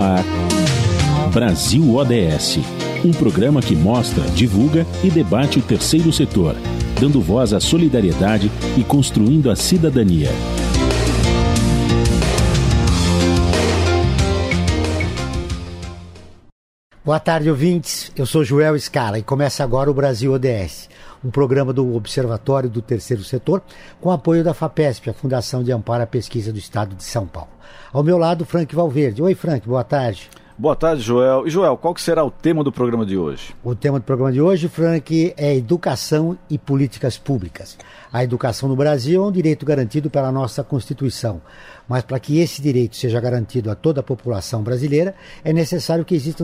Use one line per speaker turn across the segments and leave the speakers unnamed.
ar, Brasil ODS, um programa que mostra, divulga e debate o terceiro setor, dando voz à solidariedade e construindo a cidadania.
Boa tarde, ouvintes. Eu sou Joel Scala e começa agora o Brasil ODS, um programa do Observatório do Terceiro Setor, com apoio da FAPESP, a Fundação de Amparo à Pesquisa do Estado de São Paulo. Ao meu lado, Frank Valverde. Oi, Frank, boa tarde.
Boa tarde, Joel. E, Joel, qual que será o tema do programa de hoje?
O tema do programa de hoje, Frank, é educação e políticas públicas. A educação no Brasil é um direito garantido pela nossa Constituição. Mas para que esse direito seja garantido a toda a população brasileira, é necessário que existam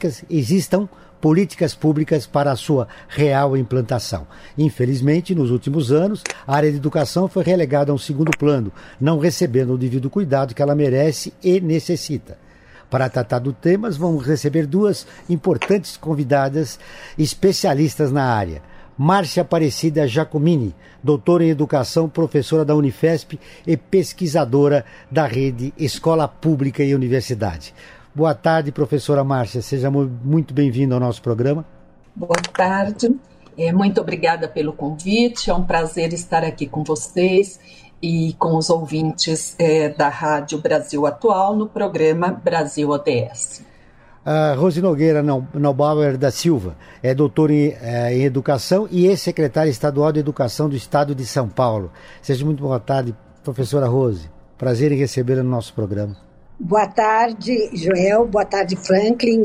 políticas públicas para a sua real implantação. Infelizmente, nos últimos anos, a área de educação foi relegada a um segundo plano, não recebendo o devido cuidado que ela merece e necessita. Para tratar do tema, vamos receber duas importantes convidadas especialistas na área. Márcia Aparecida Giacomini, doutora em Educação, professora da Unifesp e pesquisadora da rede Escola Pública e Universidade. Boa tarde, professora Márcia. Seja muito bem-vinda ao nosso programa.
Boa tarde. Muito obrigada pelo convite. É um prazer estar aqui com vocês e com os ouvintes da Rádio Brasil Atual no programa Brasil ODS.
Rose Nogueira Neubauer da Silva é doutora em Educação e ex-secretária estadual de Educação do Estado de São Paulo. Seja muito boa tarde, professora Rose. Prazer em recebê-la no nosso programa.
Boa tarde, Joel. Boa tarde, Franklin.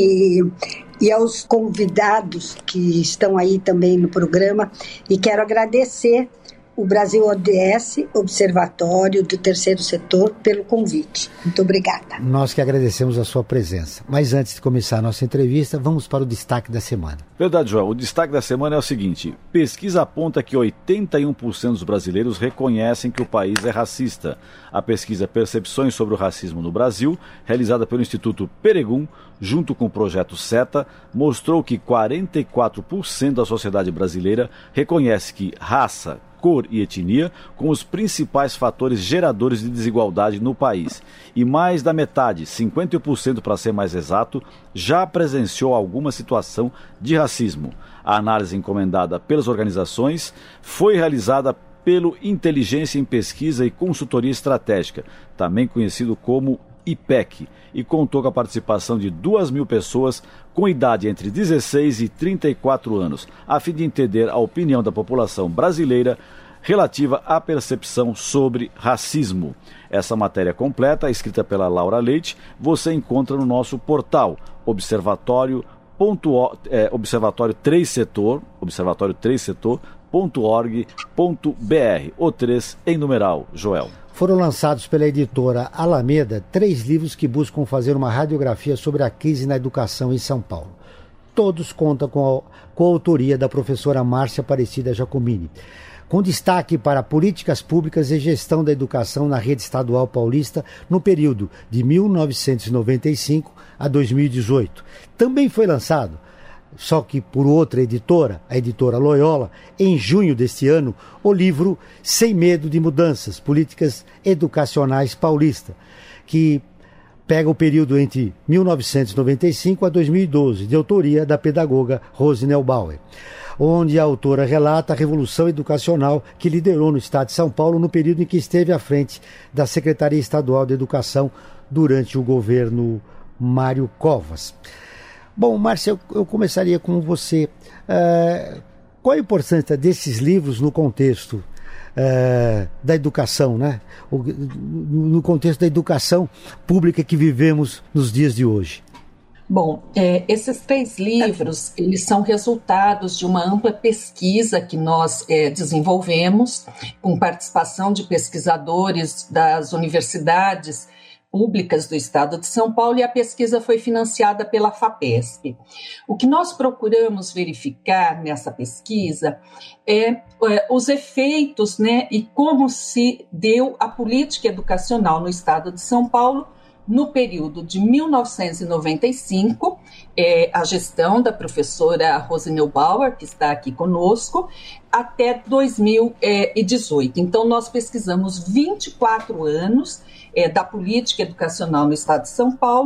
E aos convidados que estão aí também no programa. E quero agradecer o Brasil ODS, Observatório do Terceiro Setor, pelo convite. Muito obrigada.
Nós que agradecemos a sua presença. Mas antes de começar a nossa entrevista, vamos para o destaque da semana.
Verdade, Joel. O destaque da semana é o seguinte: pesquisa aponta que 81% dos brasileiros reconhecem que o país é racista. A pesquisa Percepções sobre o Racismo no Brasil, realizada pelo Instituto Peregum, junto com o Projeto SETA, mostrou que 44% da sociedade brasileira reconhece que raça, cor e etnia como os principais fatores geradores de desigualdade no país. E mais da metade, 50% para ser mais exato, já presenciou alguma situação de racismo. A análise encomendada pelas organizações foi realizada pelo Inteligência em Pesquisa e Consultoria Estratégica, também conhecido como IPEC, e contou com a participação de 2.000 pessoas com idade entre 16 e 34 anos, a fim de entender a opinião da população brasileira relativa à percepção sobre racismo. Essa matéria completa, escrita pela Laura Leite, você encontra no nosso portal Observatório 3setor.org.br, o 3 em numeral, Joel.
Foram lançados pela editora Alameda 3 livros que buscam fazer uma radiografia sobre a crise na educação em São Paulo. Todos contam com a autoria da professora Márcia Aparecida Giacomini, com destaque para políticas públicas e gestão da educação na rede estadual paulista no período de 1995 a 2018. Também foi lançado, só que por outra editora, a editora Loyola, em junho deste ano, o livro Sem Medo de Mudanças, Políticas Educacionais Paulista, que pega o período entre 1995 a 2012, de autoria da pedagoga Rose Neubauer, onde a autora relata a revolução educacional que liderou no estado de São Paulo no período em que esteve à frente da Secretaria Estadual de Educação durante o governo Mário Covas. Bom, Márcia, eu começaria com você. Qual a importância desses livros no contexto da educação, né? No contexto da educação pública que vivemos nos dias de hoje?
Bom, esses 3 livros, eles são resultados de uma ampla pesquisa que nós desenvolvemos, com participação de pesquisadores das universidades públicas do Estado de São Paulo, e a pesquisa foi financiada pela FAPESP. O que nós procuramos verificar nessa pesquisa é os efeitos, né, e como se deu a política educacional no Estado de São Paulo no período de 1995, a gestão da professora Rose Neubauer, que está aqui conosco, até 2018. Então, nós pesquisamos 24 anos da política educacional no Estado de São Paulo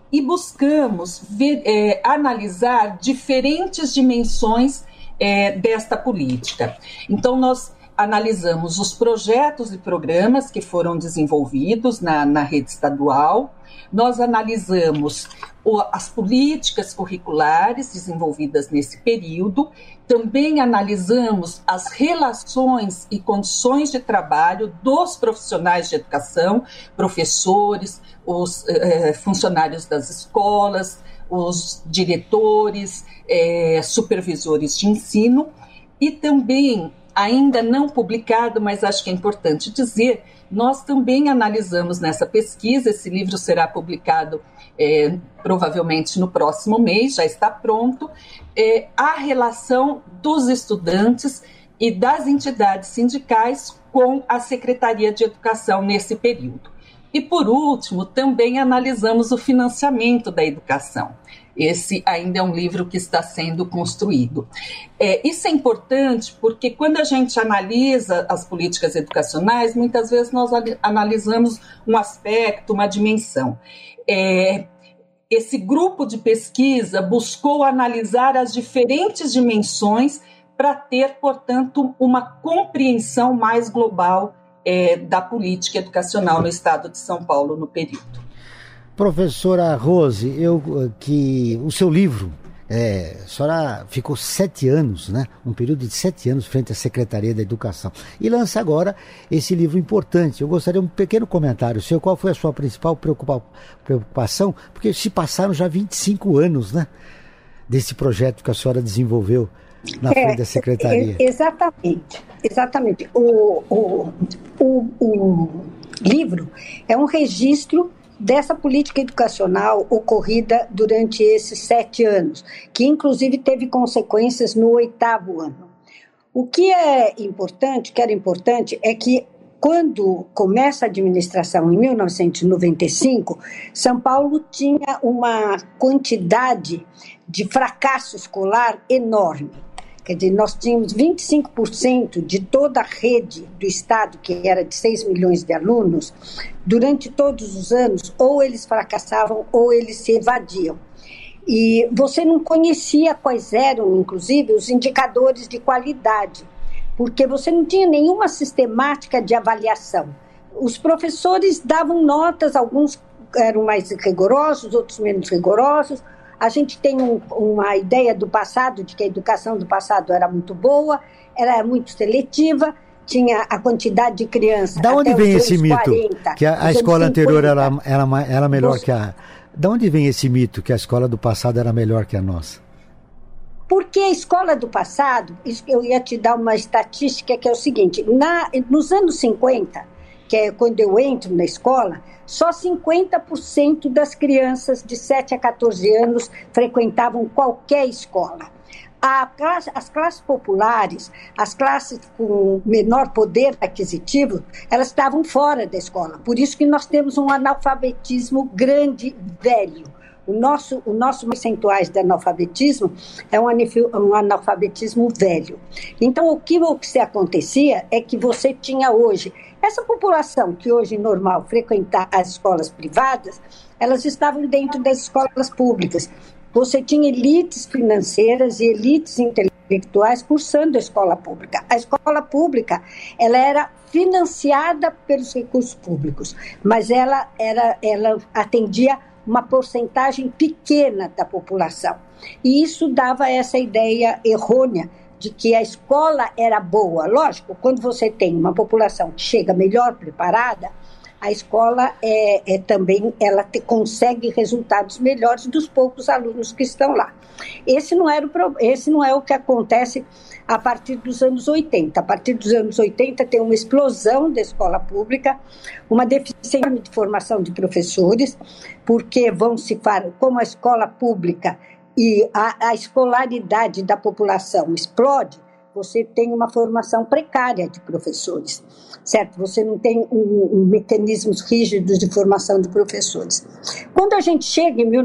e buscamos analisar diferentes dimensões desta política. Então, nós analisamos os projetos e programas que foram desenvolvidos na rede estadual, nós analisamos as políticas curriculares desenvolvidas nesse período, também analisamos as relações e condições de trabalho dos profissionais de educação, professores, os funcionários das escolas, os diretores, supervisores de ensino, e também, ainda não publicado, mas acho que é importante dizer, nós também analisamos nessa pesquisa, esse livro será publicado provavelmente no próximo mês, já está pronto, a relação dos estudantes e das entidades sindicais com a Secretaria de Educação nesse período. E, por último, também analisamos o financiamento da educação. Esse ainda é um livro que está sendo construído. Isso é importante porque quando a gente analisa as políticas educacionais, muitas vezes nós analisamos um aspecto, uma dimensão. Esse grupo de pesquisa buscou analisar as diferentes dimensões para ter, portanto, uma compreensão mais global da política educacional no estado de São Paulo no período.
Professora Rose, que o seu livro, a senhora ficou 7 anos, né? Um período de 7 anos frente à Secretaria da Educação. E lança agora esse livro importante. Eu gostaria de um pequeno comentário seu. Qual foi a sua principal preocupação? Porque se passaram já 25 anos, né? Desse projeto que a senhora desenvolveu na frente da Secretaria.
Exatamente. O livro é um registro dessa política educacional ocorrida durante esses 7 anos, que inclusive teve consequências no 8º ano. O que era importante é que quando começa a administração em 1995, São Paulo tinha uma quantidade de fracasso escolar enorme. Quer dizer, nós tínhamos 25% de toda a rede do Estado, que era de 6 milhões de alunos, durante todos os anos, ou eles fracassavam ou eles se evadiam. E você não conhecia quais eram, inclusive, os indicadores de qualidade, porque você não tinha nenhuma sistemática de avaliação. Os professores davam notas, alguns eram mais rigorosos, outros menos rigorosos. A gente tem uma ideia do passado, de que a educação do passado era muito boa, era muito seletiva, tinha a quantidade de crianças.
Da onde vem esse mito?
40,
que a escola anterior era melhor que a... Da onde vem esse mito que a escola do passado era melhor que a nossa?
Porque a escola do passado, eu ia te dar uma estatística que é o seguinte, nos anos 50, que é quando eu entro na escola, só 50% das crianças de 7 a 14 anos frequentavam qualquer escola. As classes populares, as classes com menor poder aquisitivo, elas estavam fora da escola. Por isso que nós temos um analfabetismo grande, velho. O nosso percentuais de analfabetismo é um analfabetismo velho. Então, o que se acontecia é que você tinha hoje, essa população que hoje normal frequentar as escolas privadas, elas estavam dentro das escolas públicas. Você tinha elites financeiras e elites intelectuais cursando a escola pública. A escola pública, ela era financiada pelos recursos públicos, mas ela atendia uma porcentagem pequena da população. E isso dava essa ideia errônea de que a escola era boa. Lógico, quando você tem uma população que chega melhor preparada, a escola também consegue resultados melhores dos poucos alunos que estão lá. Esse não é o que acontece a partir dos anos 80. A partir dos anos 80 tem uma explosão da escola pública, uma deficiência de formação de professores, porque como a escola pública e a escolaridade da população explode, você tem uma formação precária de professores, certo? Você não tem mecanismos rígidos de formação de professores. Quando a gente chega em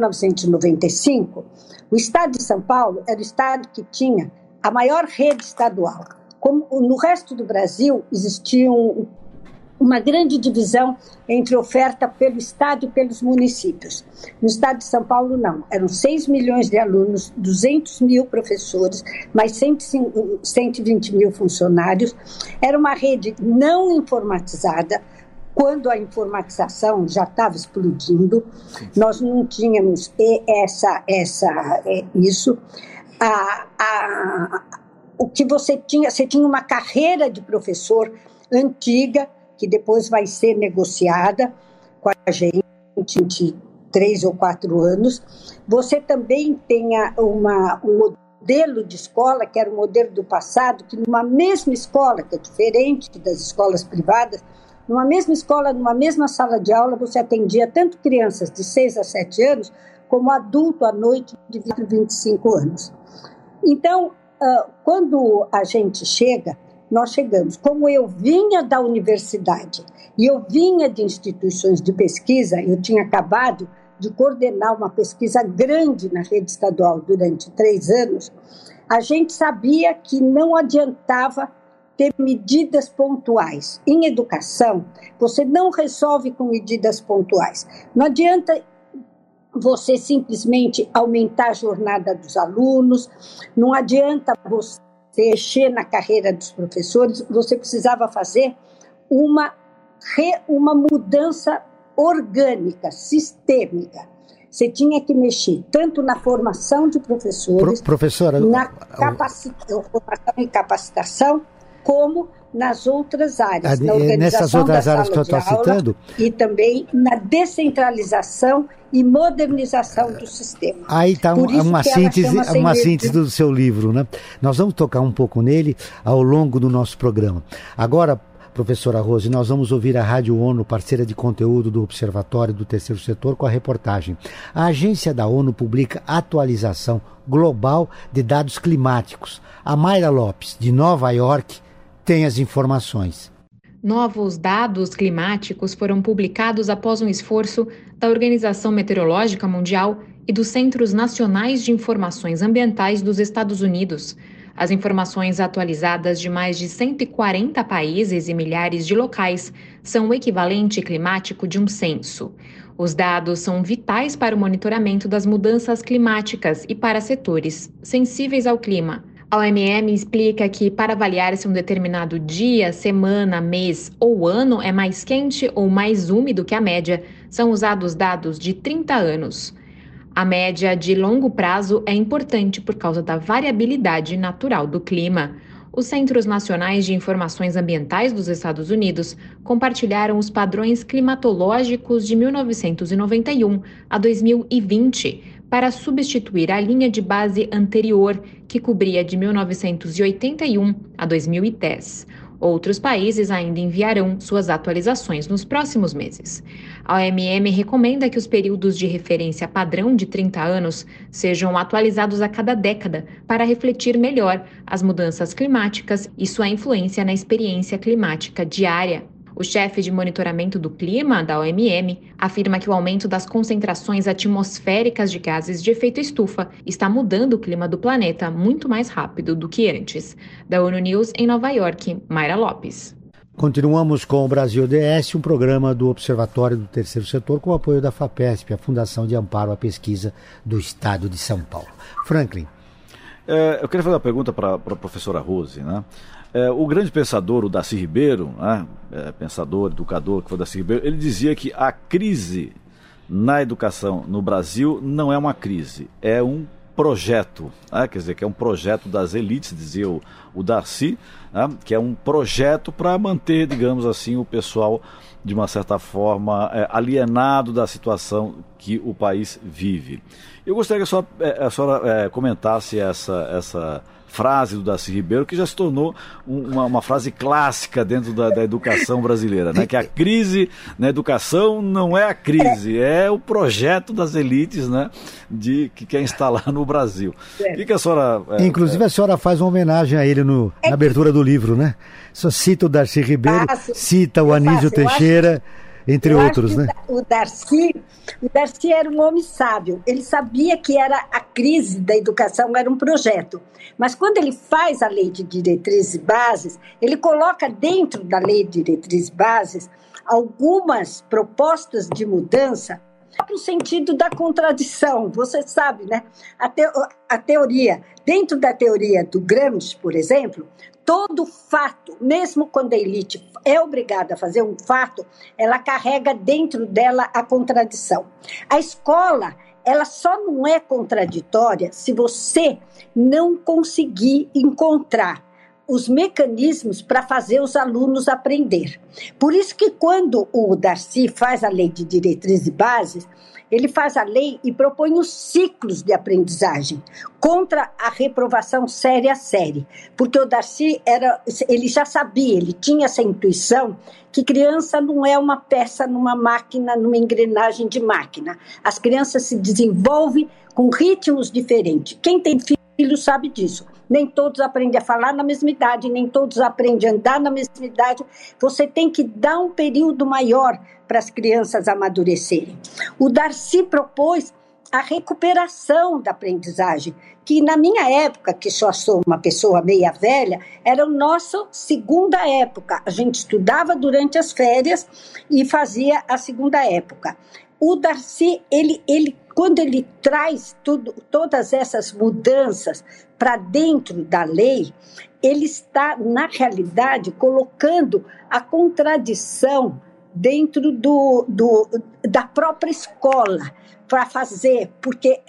1995, o estado de São Paulo era o estado que tinha a maior rede estadual. Como no resto do Brasil existiam uma grande divisão entre oferta pelo Estado e pelos municípios. No Estado de São Paulo, não. Eram 6 milhões de alunos, 200 mil professores, mais 120 mil funcionários. Era uma rede não informatizada, quando a informatização já estava explodindo. Nós não tínhamos isso. O que você tinha uma carreira de professor antiga, que depois vai ser negociada com a gente em 3 ou 4 anos. Você também tem um modelo de escola, que era o modelo do passado, que numa mesma escola, que é diferente das escolas privadas, numa mesma escola, numa mesma sala de aula, você atendia tanto crianças de 6 a 7 anos, como adulto à noite de 20 a 25 anos. Então, quando a gente chega, nós chegamos. Como eu vinha da universidade e eu vinha de instituições de pesquisa, eu tinha acabado de coordenar uma pesquisa grande na rede estadual durante 3 anos, a gente sabia que não adiantava ter medidas pontuais. Em educação, você não resolve com medidas pontuais. Não adianta você simplesmente aumentar a jornada dos alunos, não adianta você mexer na carreira dos professores, você precisava fazer uma mudança orgânica, sistêmica. Você tinha que mexer tanto na formação de professores,
professora,
na formação e capacitação, como nas outras áreas, na organização
nessas outras
da
áreas que eu estou citando,
e também na descentralização e modernização do sistema.
Aí está uma síntese do seu livro, né? Nós vamos tocar um pouco nele ao longo do nosso programa. Agora, professora Rose, nós vamos ouvir a Rádio ONU, parceira de conteúdo do Observatório do Terceiro Setor, com a reportagem. A agência da ONU publica atualização global de dados climáticos. A Mayra Lopes, de Nova York, tem as informações.
Novos dados climáticos foram publicados após um esforço da Organização Meteorológica Mundial e dos Centros Nacionais de Informações Ambientais dos Estados Unidos. As informações atualizadas de mais de 140 países e milhares de locais são o equivalente climático de um censo. Os dados são vitais para o monitoramento das mudanças climáticas e para setores sensíveis ao clima. A OMM explica que, para avaliar se um determinado dia, semana, mês ou ano é mais quente ou mais úmido que a média, são usados dados de 30 anos. A média de longo prazo é importante por causa da variabilidade natural do clima. Os Centros Nacionais de Informações Ambientais dos Estados Unidos compartilharam os padrões climatológicos de 1991 a 2020 para substituir a linha de base anterior, que cobria de 1981 a 2010. Outros países ainda enviarão suas atualizações nos próximos meses. A OMM recomenda que os períodos de referência padrão de 30 anos sejam atualizados a cada década para refletir melhor as mudanças climáticas e sua influência na experiência climática diária. O chefe de monitoramento do clima da OMM afirma que o aumento das concentrações atmosféricas de gases de efeito estufa está mudando o clima do planeta muito mais rápido do que antes. Da ONU News em Nova York, Mayra Lopes.
Continuamos com o Brasil ODS, um programa do Observatório do Terceiro Setor com o apoio da FAPESP, a Fundação de Amparo à Pesquisa do Estado de São Paulo. Franklin.
Eu queria fazer uma pergunta para a professora Rose, né? O grande pensador, o Darcy Ribeiro, né? Pensador, educador, que foi o Darcy Ribeiro, ele dizia que a crise na educação no Brasil não é uma crise, é um projeto, né? Quer dizer, que é um projeto das elites, dizia o Darcy, né? Que é um projeto para manter, digamos assim, o pessoal, de uma certa forma, alienado da situação que o país vive. Eu gostaria que a senhora comentasse essa frase do Darcy Ribeiro, que já se tornou uma frase clássica dentro da educação brasileira, né? Que a crise na educação não é a crise, é o projeto das elites, né? Que quer instalar no Brasil. O que a senhora...
Inclusive a senhora faz uma homenagem a ele na abertura do livro, né? Só cita o Darcy Ribeiro, cita o Anísio Teixeira. entre outros, né?
O Darcy era um homem sábio. Ele sabia que a crise da educação era um projeto. Mas quando ele faz a Lei de Diretrizes e Bases, ele coloca dentro da Lei de Diretrizes e Bases algumas propostas de mudança no sentido da contradição. Você sabe, né? A teoria, dentro da teoria do Gramsci, por exemplo, todo fato, mesmo quando a elite é obrigada a fazer um fato, ela carrega dentro dela a contradição. A escola, ela só não é contraditória se você não conseguir encontrar os mecanismos para fazer os alunos aprender. Por isso que quando o Darcy faz a Lei de Diretrizes e Bases, ele faz a lei e propõe os ciclos de aprendizagem contra a reprovação série a série. Porque o Darcy, ele já sabia, ele tinha essa intuição que criança não é uma peça numa máquina, numa engrenagem de máquina. As crianças se desenvolvem com ritmos diferentes. Quem tem filho sabe disso. Nem todos aprendem a falar na mesma idade, nem todos aprendem a andar na mesma idade. Você tem que dar um período maior para as crianças amadurecerem. O Darcy propôs a recuperação da aprendizagem, que na minha época, que só sou uma pessoa meia velha, era a nossa segunda época. A gente estudava durante as férias e fazia a segunda época. O Darcy, quando ele traz todas essas mudanças para dentro da lei, ele está, na realidade, colocando a contradição dentro da própria escola para fazer, porque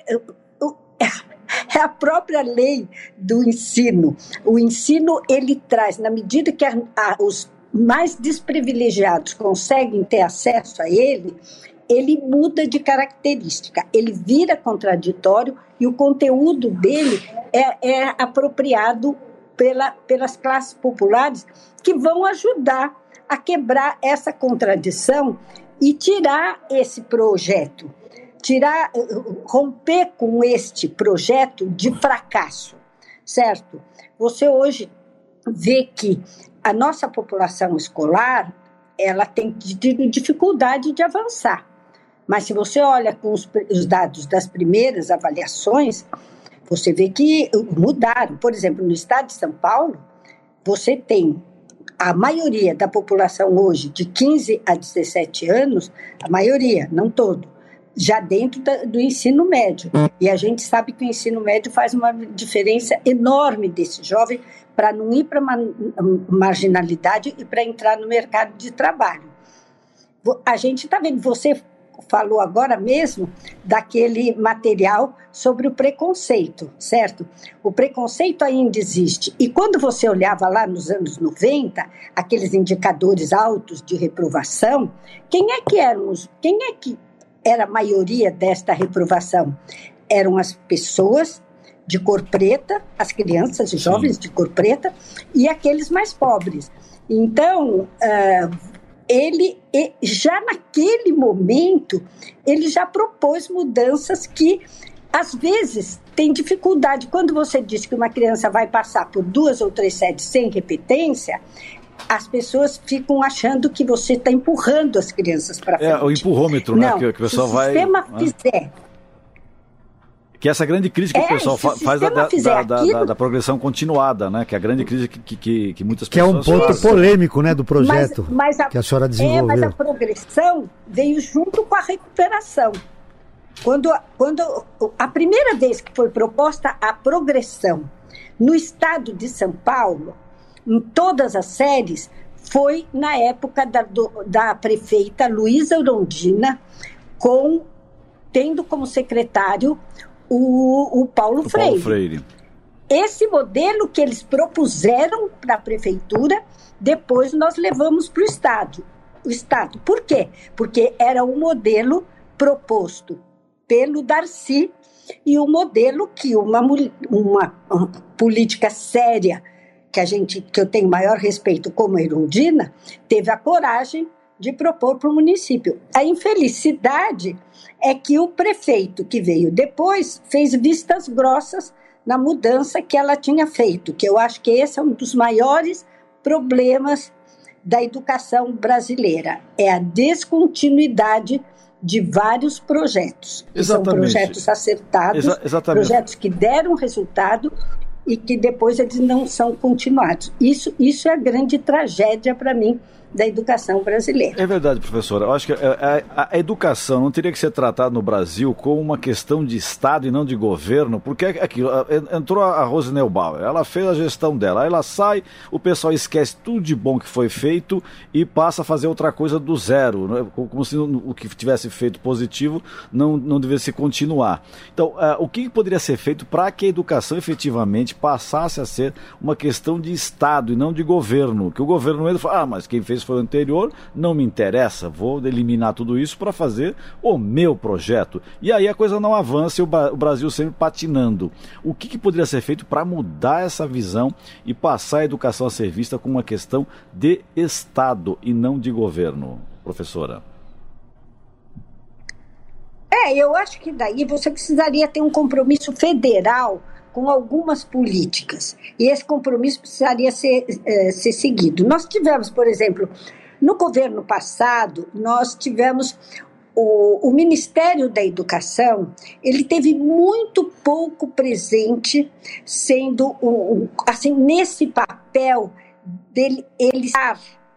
é a própria lei do ensino. O ensino, ele traz, na medida que os mais desprivilegiados conseguem ter acesso a ele muda de característica, ele vira contraditório e o conteúdo dele é apropriado pelas classes populares, que vão ajudar a quebrar essa contradição e tirar esse projeto, romper com este projeto de fracasso, certo? Você hoje vê que a nossa população escolar, ela tem tido dificuldade de avançar. Mas se você olha com os dados das primeiras avaliações, você vê que mudaram. Por exemplo, no estado de São Paulo, você tem a maioria da população hoje de 15 a 17 anos, a maioria, não todo, já dentro do ensino médio. E a gente sabe que o ensino médio faz uma diferença enorme desse jovem para não ir para marginalidade e para entrar no mercado de trabalho. A gente está vendo, você falou agora mesmo daquele material sobre o preconceito, certo? O preconceito ainda existe. E quando você olhava lá nos anos 90, aqueles indicadores altos de reprovação, quem é que era a maioria desta reprovação? Eram as pessoas de cor preta, as crianças e jovens de cor preta, e aqueles mais pobres. Então, ele já naquele momento, ele já propôs mudanças que, às vezes, tem dificuldade. Quando você diz que uma criança vai passar por 2 ou 3 séries sem repetência, as pessoas ficam achando que você está empurrando as crianças para frente.
É o empurrômetro, né? Que o pessoal vai...
Se o sistema fizer...
Que essa grande crise que o pessoal faz da progressão continuada, né? Que é a grande crise que muitas pessoas... Que
é um ponto polêmico, né, do projeto que a senhora desenvolveu.
Mas a progressão veio junto com a recuperação. Quando a primeira vez que foi proposta a progressão no estado de São Paulo, em todas as séries, foi na época da prefeita Luísa Erundina, tendo como secretário o Paulo Freire. Esse modelo que eles propuseram para a prefeitura, depois nós levamos para o Estado. Por quê? Porque era um modelo proposto pelo Darcy e um modelo que uma política séria, que eu tenho maior respeito, como a Erundina, teve a coragem de propor para o município. A infelicidade é que o prefeito que veio depois fez vistas grossas na mudança que ela tinha feito, que eu acho que esse é um dos maiores problemas da educação brasileira, é a descontinuidade de vários projetos.
Exatamente.
São projetos acertados, projetos que deram resultado e que depois eles não são continuados. Isso é a grande tragédia para mim da educação brasileira.
É verdade, professora. Eu acho que a educação não teria que ser tratada no Brasil como uma questão de Estado e não de governo, porque aquilo, entrou a Rose Neubauer, ela fez a gestão dela, aí ela sai, o pessoal esquece tudo de bom que foi feito e passa a fazer outra coisa do zero, né? Como se o que tivesse feito positivo não devesse continuar. Então, o que poderia ser feito para que a educação efetivamente passasse a ser uma questão de Estado e não de governo? Que o governo entra e fala, mas quem fez foi o anterior, não me interessa, vou eliminar tudo isso para fazer o meu projeto. E aí a coisa não avança e o Brasil sempre patinando. O que poderia ser feito para mudar essa visão e passar a educação a ser vista como uma questão de Estado e não de governo, professora?
Eu acho que daí você precisaria ter um compromisso federal com algumas políticas, e esse compromisso precisaria ser seguido. Nós tivemos, por exemplo, no governo passado, nós tivemos o Ministério da Educação, ele teve muito pouco presente, sendo assim, nesse papel dele, ele estar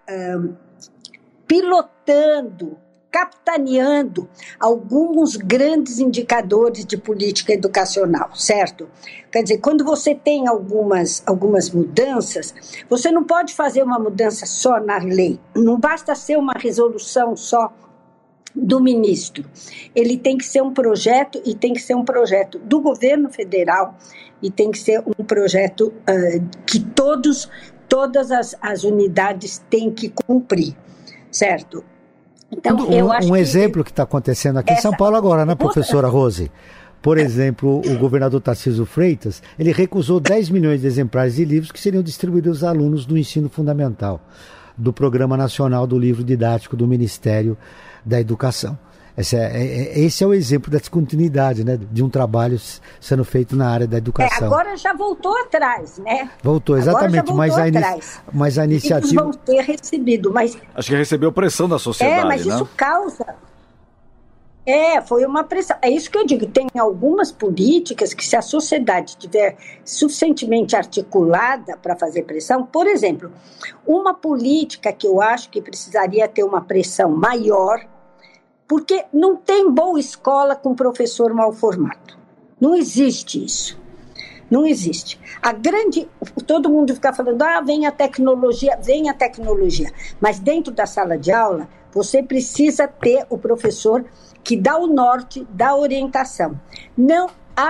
pilotando, capitaneando alguns grandes indicadores de política educacional, certo? Quer dizer, quando você tem algumas mudanças, você não pode fazer uma mudança só na lei, não basta ser uma resolução só do ministro. Ele tem que ser um projeto, e tem que ser um projeto do governo federal, e tem que ser um projeto que todas as unidades têm que cumprir, certo?
Então, eu acho um exemplo que está acontecendo aqui em São Paulo agora, né, professora Rose? Por exemplo, o governador Tarcísio Freitas, ele recusou 10 milhões de exemplares de livros que seriam distribuídos aos alunos do ensino fundamental, do Programa Nacional do Livro Didático do Ministério da Educação. Esse é o exemplo da descontinuidade, né, de um trabalho sendo feito na área da educação.
Agora já voltou atrás, né?
Voltou, exatamente, mas a iniciativa... Eles
vão ter recebido, mas...
Acho que recebeu pressão da sociedade,
mas isso causa... foi uma pressão. É isso que eu digo, tem algumas políticas que, se a sociedade estiver suficientemente articulada para fazer pressão, por exemplo, uma política que eu acho que precisaria ter uma pressão maior, porque não tem boa escola com professor mal formado. Não existe isso. Não existe. Todo mundo fica falando, vem a tecnologia. Mas dentro da sala de aula, você precisa ter o professor que dá o norte, dá a orientação. Não,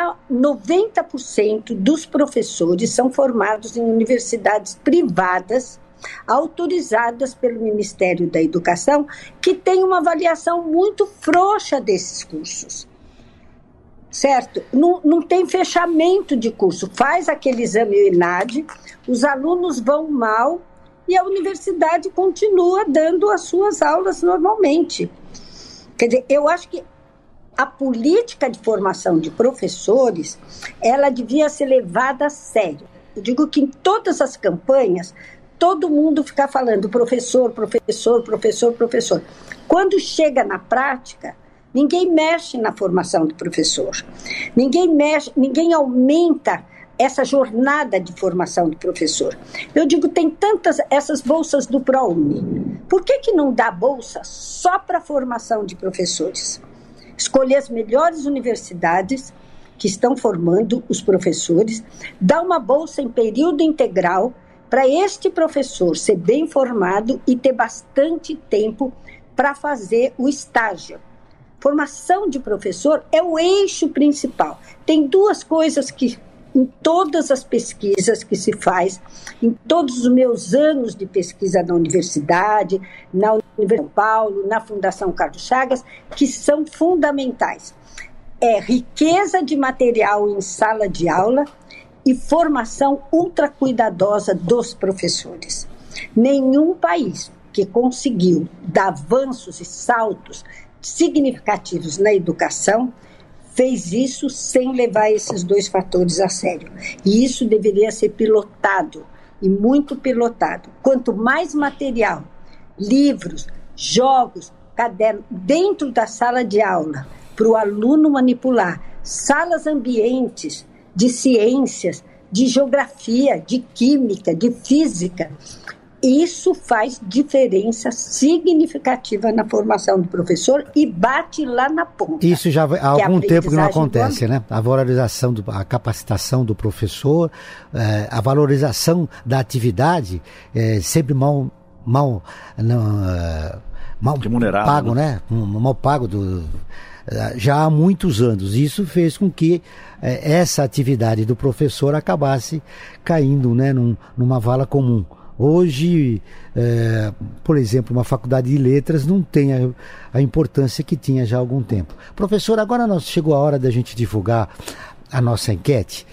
90% dos professores são formados em universidades privadas, autorizadas pelo Ministério da Educação, que tem uma avaliação muito frouxa desses cursos, certo? Não tem fechamento de curso, faz aquele exame ENAD, os alunos vão mal e a universidade continua dando as suas aulas normalmente. Quer dizer, eu acho que a política de formação de professores, ela devia ser levada a sério. Eu digo que em todas as campanhas, todo mundo fica falando professor. Quando chega na prática, ninguém mexe na formação do professor. Ninguém aumenta essa jornada de formação do professor. Eu digo, tem essas bolsas do ProUni. Por que não dá bolsa só para a formação de professores? Escolher as melhores universidades que estão formando os professores, dá uma bolsa em período integral para este professor ser bem formado e ter bastante tempo para fazer o estágio. Formação de professor é o eixo principal. Tem duas coisas que, em todas as pesquisas que se faz, em todos os meus anos de pesquisa na universidade, na Universidade de São Paulo, na Fundação Carlos Chagas, que são fundamentais. É riqueza de material em sala de aula e formação ultra cuidadosa dos professores. Nenhum país que conseguiu dar avanços e saltos significativos na educação fez isso sem levar esses dois fatores a sério. E isso deveria ser pilotado e muito pilotado. Quanto mais material, livros, jogos, caderno dentro da sala de aula para o aluno manipular, salas ambientes de ciências, de geografia, de química, de física, isso faz diferença significativa na formação do professor e bate lá na ponta.
Isso já há algum tempo que não acontece, né? A valorização, a capacitação do professor, a valorização da atividade, sempre mal
remunerado,
pago, né? Mal pago já há muitos anos. Isso fez com que essa atividade do professor acabasse caindo, né, numa vala comum. Hoje, por exemplo, uma faculdade de letras não tem a importância que tinha já há algum tempo. Professor, agora chegou a hora da gente divulgar a nossa enquete.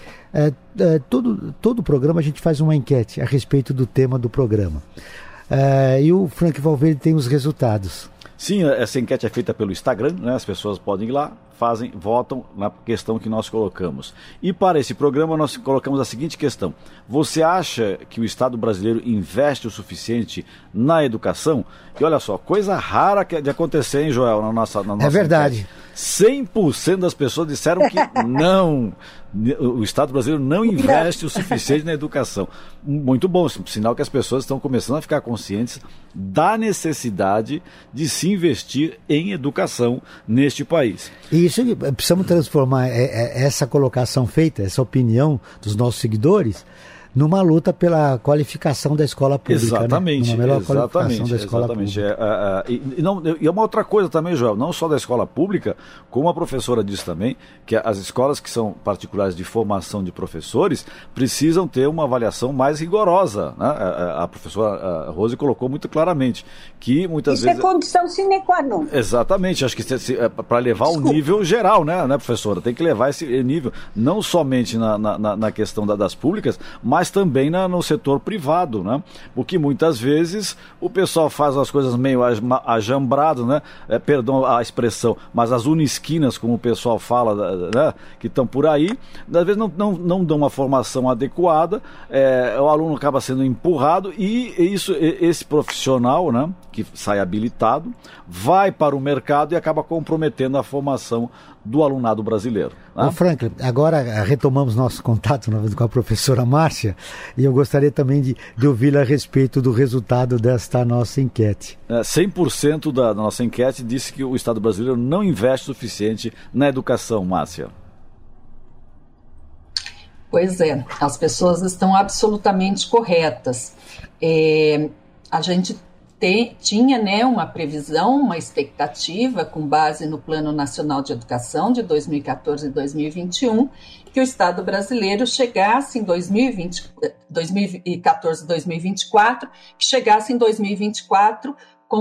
Todo o programa a gente faz uma enquete a respeito do tema do programa. E o Frank Valverde tem os resultados.
Sim, essa enquete é feita pelo Instagram, né? As pessoas podem ir lá, votam na questão que nós colocamos. E para esse programa nós colocamos a seguinte questão: você acha que o Estado brasileiro investe o suficiente na educação? E olha só, coisa rara de acontecer, hein, Joel, na nossa
É verdade.
Enquete. 100% das pessoas disseram que não. O Estado brasileiro não investe o suficiente na educação. Muito bom, sinal que as pessoas estão começando a ficar conscientes da necessidade de se investir em educação neste país.
E isso, precisamos transformar essa colocação feita, essa opinião dos nossos seguidores, numa luta pela qualificação da escola pública.
Exatamente,
né? Uma melhor
qualificação
da escola pública.
E é uma outra coisa também, Joel, não só da escola pública, como a professora disse também, que as escolas que são particulares de formação de professores precisam ter uma avaliação mais rigorosa, né? A professora Rose colocou muito claramente que muitas vezes...
Isso é condição sine qua non.
Exatamente, acho que para levar o nível geral, né, professora? Tem que levar esse nível, não somente na questão das públicas, mas também no setor privado, né? Porque muitas vezes o pessoal faz as coisas meio ajambrado, né? Perdão a expressão, mas as unisquinas, como o pessoal fala, né? Que estão por aí, às vezes não dão uma formação adequada, o aluno acaba sendo empurrado e esse profissional, né? Que sai habilitado, vai para o mercado e acaba comprometendo a formação do alunado brasileiro. Né?
Ô Franklin, agora retomamos nosso contato com a professora Márcia e eu gostaria também de ouvi-la a respeito do resultado desta nossa enquete.
100% da nossa enquete disse que o Estado brasileiro não investe o suficiente na educação, Márcia.
Pois é, as pessoas estão absolutamente corretas. A gente tinha, né, uma previsão, uma expectativa com base no Plano Nacional de Educação de 2014 e 2021, que o Estado brasileiro chegasse em 2014 e 2024, que chegasse em 2024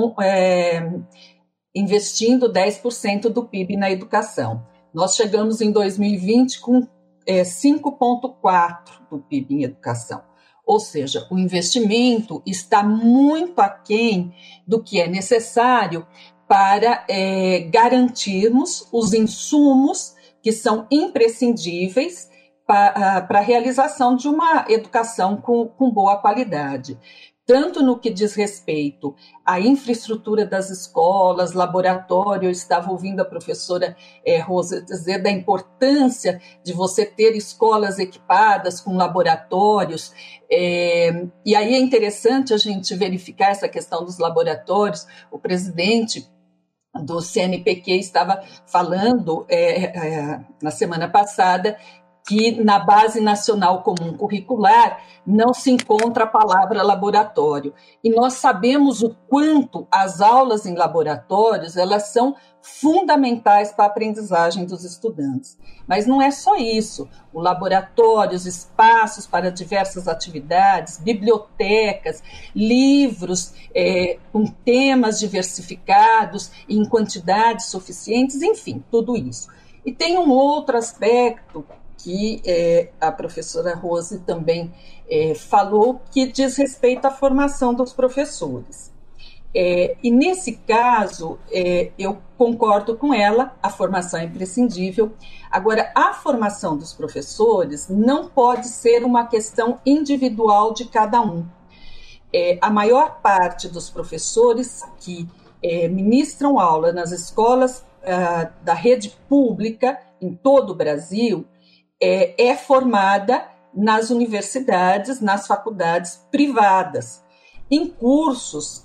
investindo 10% do PIB na educação. Nós chegamos em 2020 com 5,4% do PIB em educação. Ou seja, o investimento está muito aquém do que é necessário para garantirmos os insumos que são imprescindíveis para a realização de uma educação com boa qualidade. Tanto no que diz respeito à infraestrutura das escolas, laboratório, eu estava ouvindo a professora Rosa dizer da importância de você ter escolas equipadas com laboratórios, e aí é interessante a gente verificar essa questão dos laboratórios. O presidente do CNPq estava falando na semana passada que na Base Nacional Comum Curricular não se encontra a palavra laboratório. E nós sabemos o quanto as aulas em laboratórios elas são fundamentais para a aprendizagem dos estudantes. Mas não é só isso. O laboratório, os espaços para diversas atividades, bibliotecas, livros com temas diversificados e em quantidades suficientes, enfim, tudo isso. E tem um outro aspecto que a professora Rose também falou, que diz respeito à formação dos professores. E nesse caso, eu concordo com ela, a formação é imprescindível. Agora, a formação dos professores não pode ser uma questão individual de cada um. A maior parte dos professores que ministram aula nas escolas da rede pública em todo o Brasil é formada nas universidades, nas faculdades privadas, em cursos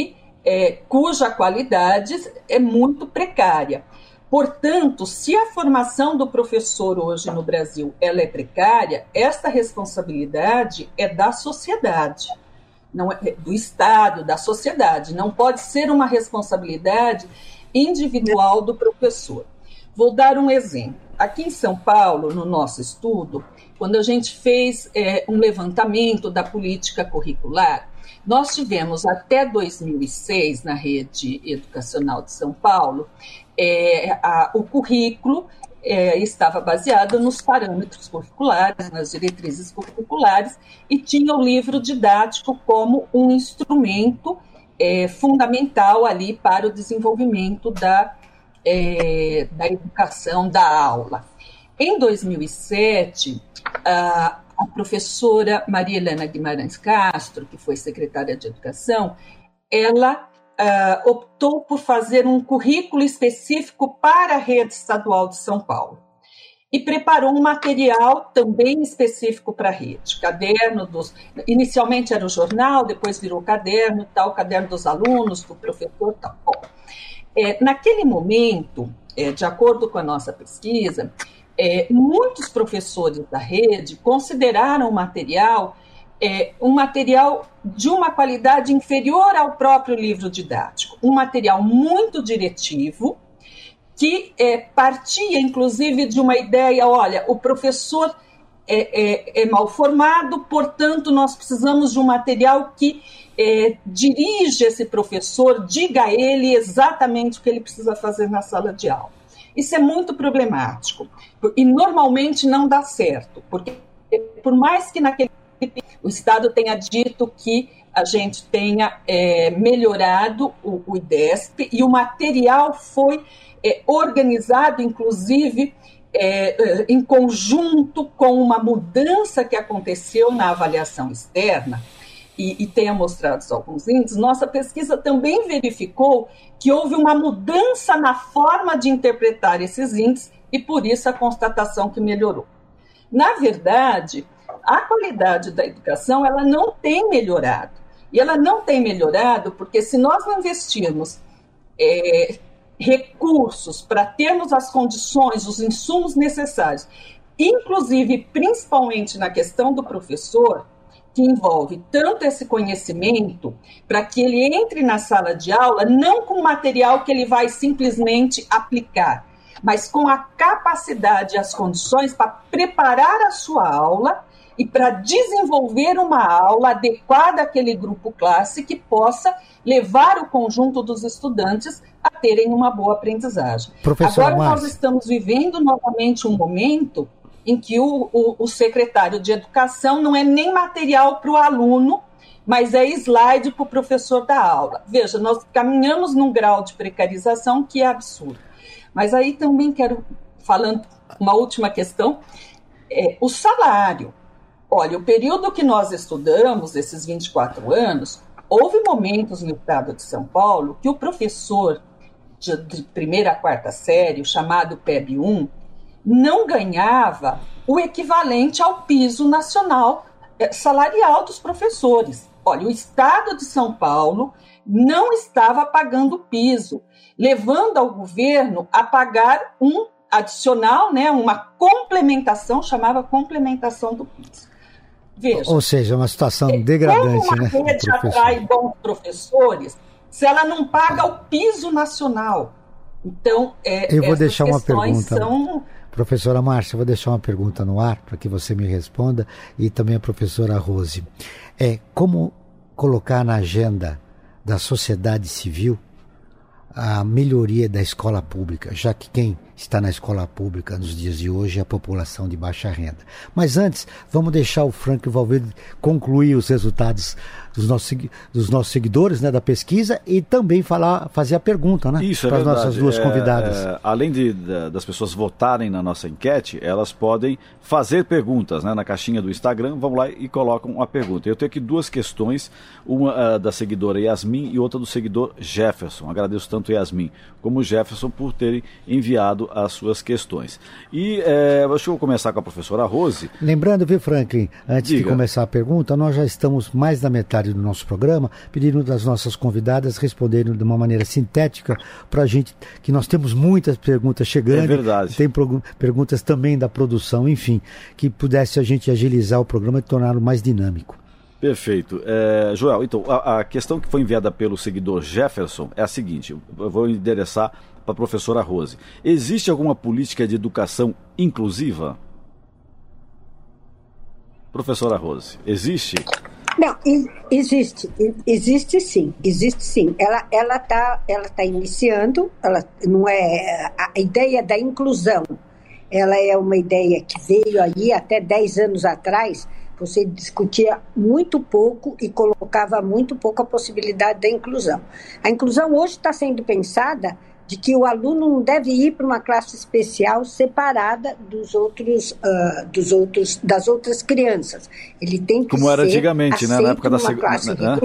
cuja qualidade é muito precária. Portanto, se a formação do professor hoje no Brasil ela é precária, essa responsabilidade é da sociedade, não é do Estado, da sociedade. Não pode ser uma responsabilidade individual do professor. Vou dar um exemplo. Aqui em São Paulo, no nosso estudo, quando a gente fez um levantamento da política curricular, nós tivemos até 2006, na rede educacional de São Paulo, o currículo estava baseado nos parâmetros curriculares, nas diretrizes curriculares, e tinha o livro didático como um instrumento fundamental ali para o desenvolvimento da educação, da aula. Em 2007, a professora Maria Helena Guimarães Castro, que foi secretária de Educação, ela optou por fazer um currículo específico para a rede estadual de São Paulo e preparou um material também específico para a rede. Inicialmente era o jornal, depois virou caderno, o caderno dos alunos, do professor, tal. Bom, naquele momento, de acordo com a nossa pesquisa, muitos professores da rede consideraram o material um material de uma qualidade inferior ao próprio livro didático, um material muito diretivo, que partia, inclusive, de uma ideia, olha, o professor é mal formado, portanto, nós precisamos de um material que dirija esse professor, diga a ele exatamente o que ele precisa fazer na sala de aula. Isso é muito problemático e normalmente não dá certo, porque por mais que o Estado tenha dito que a gente tenha melhorado o IDESP e o material foi organizado, inclusive, em conjunto com uma mudança que aconteceu na avaliação externa, e tenha mostrado alguns índices, nossa pesquisa também verificou que houve uma mudança na forma de interpretar esses índices e, por isso, a constatação que melhorou. Na verdade, a qualidade da educação ela não tem melhorado. E ela não tem melhorado porque, se nós não investirmos recursos para termos as condições, os insumos necessários, inclusive, principalmente na questão do professor, que envolve tanto esse conhecimento, para que ele entre na sala de aula, não com material que ele vai simplesmente aplicar, mas com a capacidade e as condições para preparar a sua aula e para desenvolver uma aula adequada àquele grupo classe que possa levar o conjunto dos estudantes a terem uma boa aprendizagem. Agora nós estamos vivendo novamente um momento em que o secretário de Educação não é nem material para o aluno, mas é slide para o professor da aula. Veja, nós caminhamos num grau de precarização que é absurdo. Mas aí também quero, falando uma última questão, o salário. Olha, o período que nós estudamos, esses 24 anos, houve momentos no estado de São Paulo que o professor de primeira a quarta série, o chamado PEB 1, não ganhava o equivalente ao piso nacional salarial dos professores. Olha, o estado de São Paulo não estava pagando o piso, levando ao governo a pagar um adicional, uma complementação, chamava complementação do piso. Veja,
ou seja, uma situação degradante,
como uma rede atrai bons professores se ela não paga o piso nacional? Então,
eu vou deixar uma pergunta. Professora Márcia, eu vou deixar uma pergunta no ar para que você me responda, e também a professora Rose. Como colocar na agenda da sociedade civil a melhoria da escola pública, já que quem está na escola pública nos dias de hoje é a população de baixa renda. Mas antes, vamos deixar o Franklin Valverde concluir os resultados dos nossos seguidores, né, da pesquisa, e também fazer a pergunta, né, para as nossas duas convidadas.
Além das pessoas votarem na nossa enquete, elas podem fazer perguntas, né, na caixinha do Instagram, vão lá e colocam a pergunta. Eu tenho aqui duas questões, uma da seguidora Yasmin e outra do seguidor Jefferson. Agradeço tanto Yasmin como Jefferson por terem enviado as suas questões. E acho que eu vou começar com a professora Rose.
Lembrando, viu, Franklin, antes de começar a pergunta, nós já estamos mais da metade do nosso programa, pedindo das nossas convidadas responderem de uma maneira sintética para a gente, que nós temos muitas perguntas chegando.
É verdade.
Tem perguntas também da produção, enfim, que pudesse a gente agilizar o programa e torná-lo mais dinâmico.
Perfeito. Joel, então, a questão que foi enviada pelo seguidor Jefferson é a seguinte, eu vou endereçar para a professora Rose. Existe alguma política de educação inclusiva? Professora Rose, existe?
Não, existe sim. Ela tá iniciando, não é a ideia da inclusão. Ela é uma ideia que veio aí até 10 anos atrás. Você discutia muito pouco e colocava muito pouco a possibilidade da inclusão. A inclusão hoje está sendo pensada de que o aluno não deve ir para uma classe especial separada das outras crianças. Ele tem que
como era antigamente, né, na época da segunda.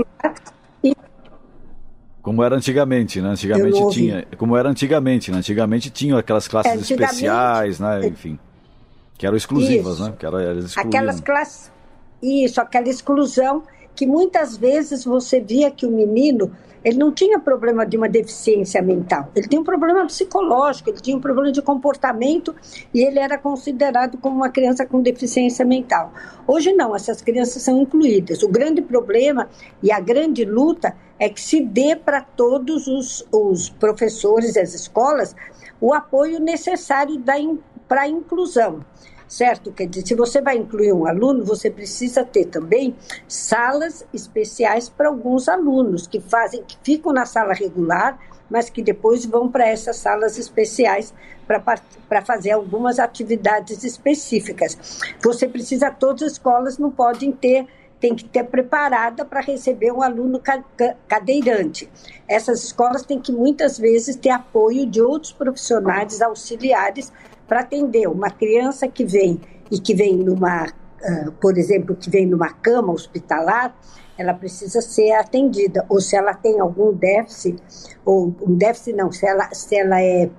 Como era antigamente, né? Antigamente tinham aquelas classes especiais, né? Enfim, que eram exclusivas, isso, né? Que elas excluíam.
Aquelas classes, isso, aquela exclusão que muitas vezes você via que o menino, ele não tinha problema de uma deficiência mental, ele tinha um problema psicológico, ele tinha um problema de comportamento e ele era considerado como uma criança com deficiência mental. Hoje não, essas crianças são incluídas. O grande problema e a grande luta é que se dê para todos os professores e as escolas o apoio necessário para a inclusão. Certo? Quer dizer, se você vai incluir um aluno, você precisa ter também salas especiais para alguns alunos que ficam na sala regular, mas que depois vão para essas salas especiais para fazer algumas atividades específicas. Você precisa, todas as escolas não podem ter, tem que ter preparada para receber um aluno cadeirante. Essas escolas têm que muitas vezes ter apoio de outros profissionais auxiliares para atender uma criança que vem numa, por exemplo, que vem numa cama hospitalar, ela precisa ser atendida. Ou se ela tem algum déficit, ou um déficit não, se ela é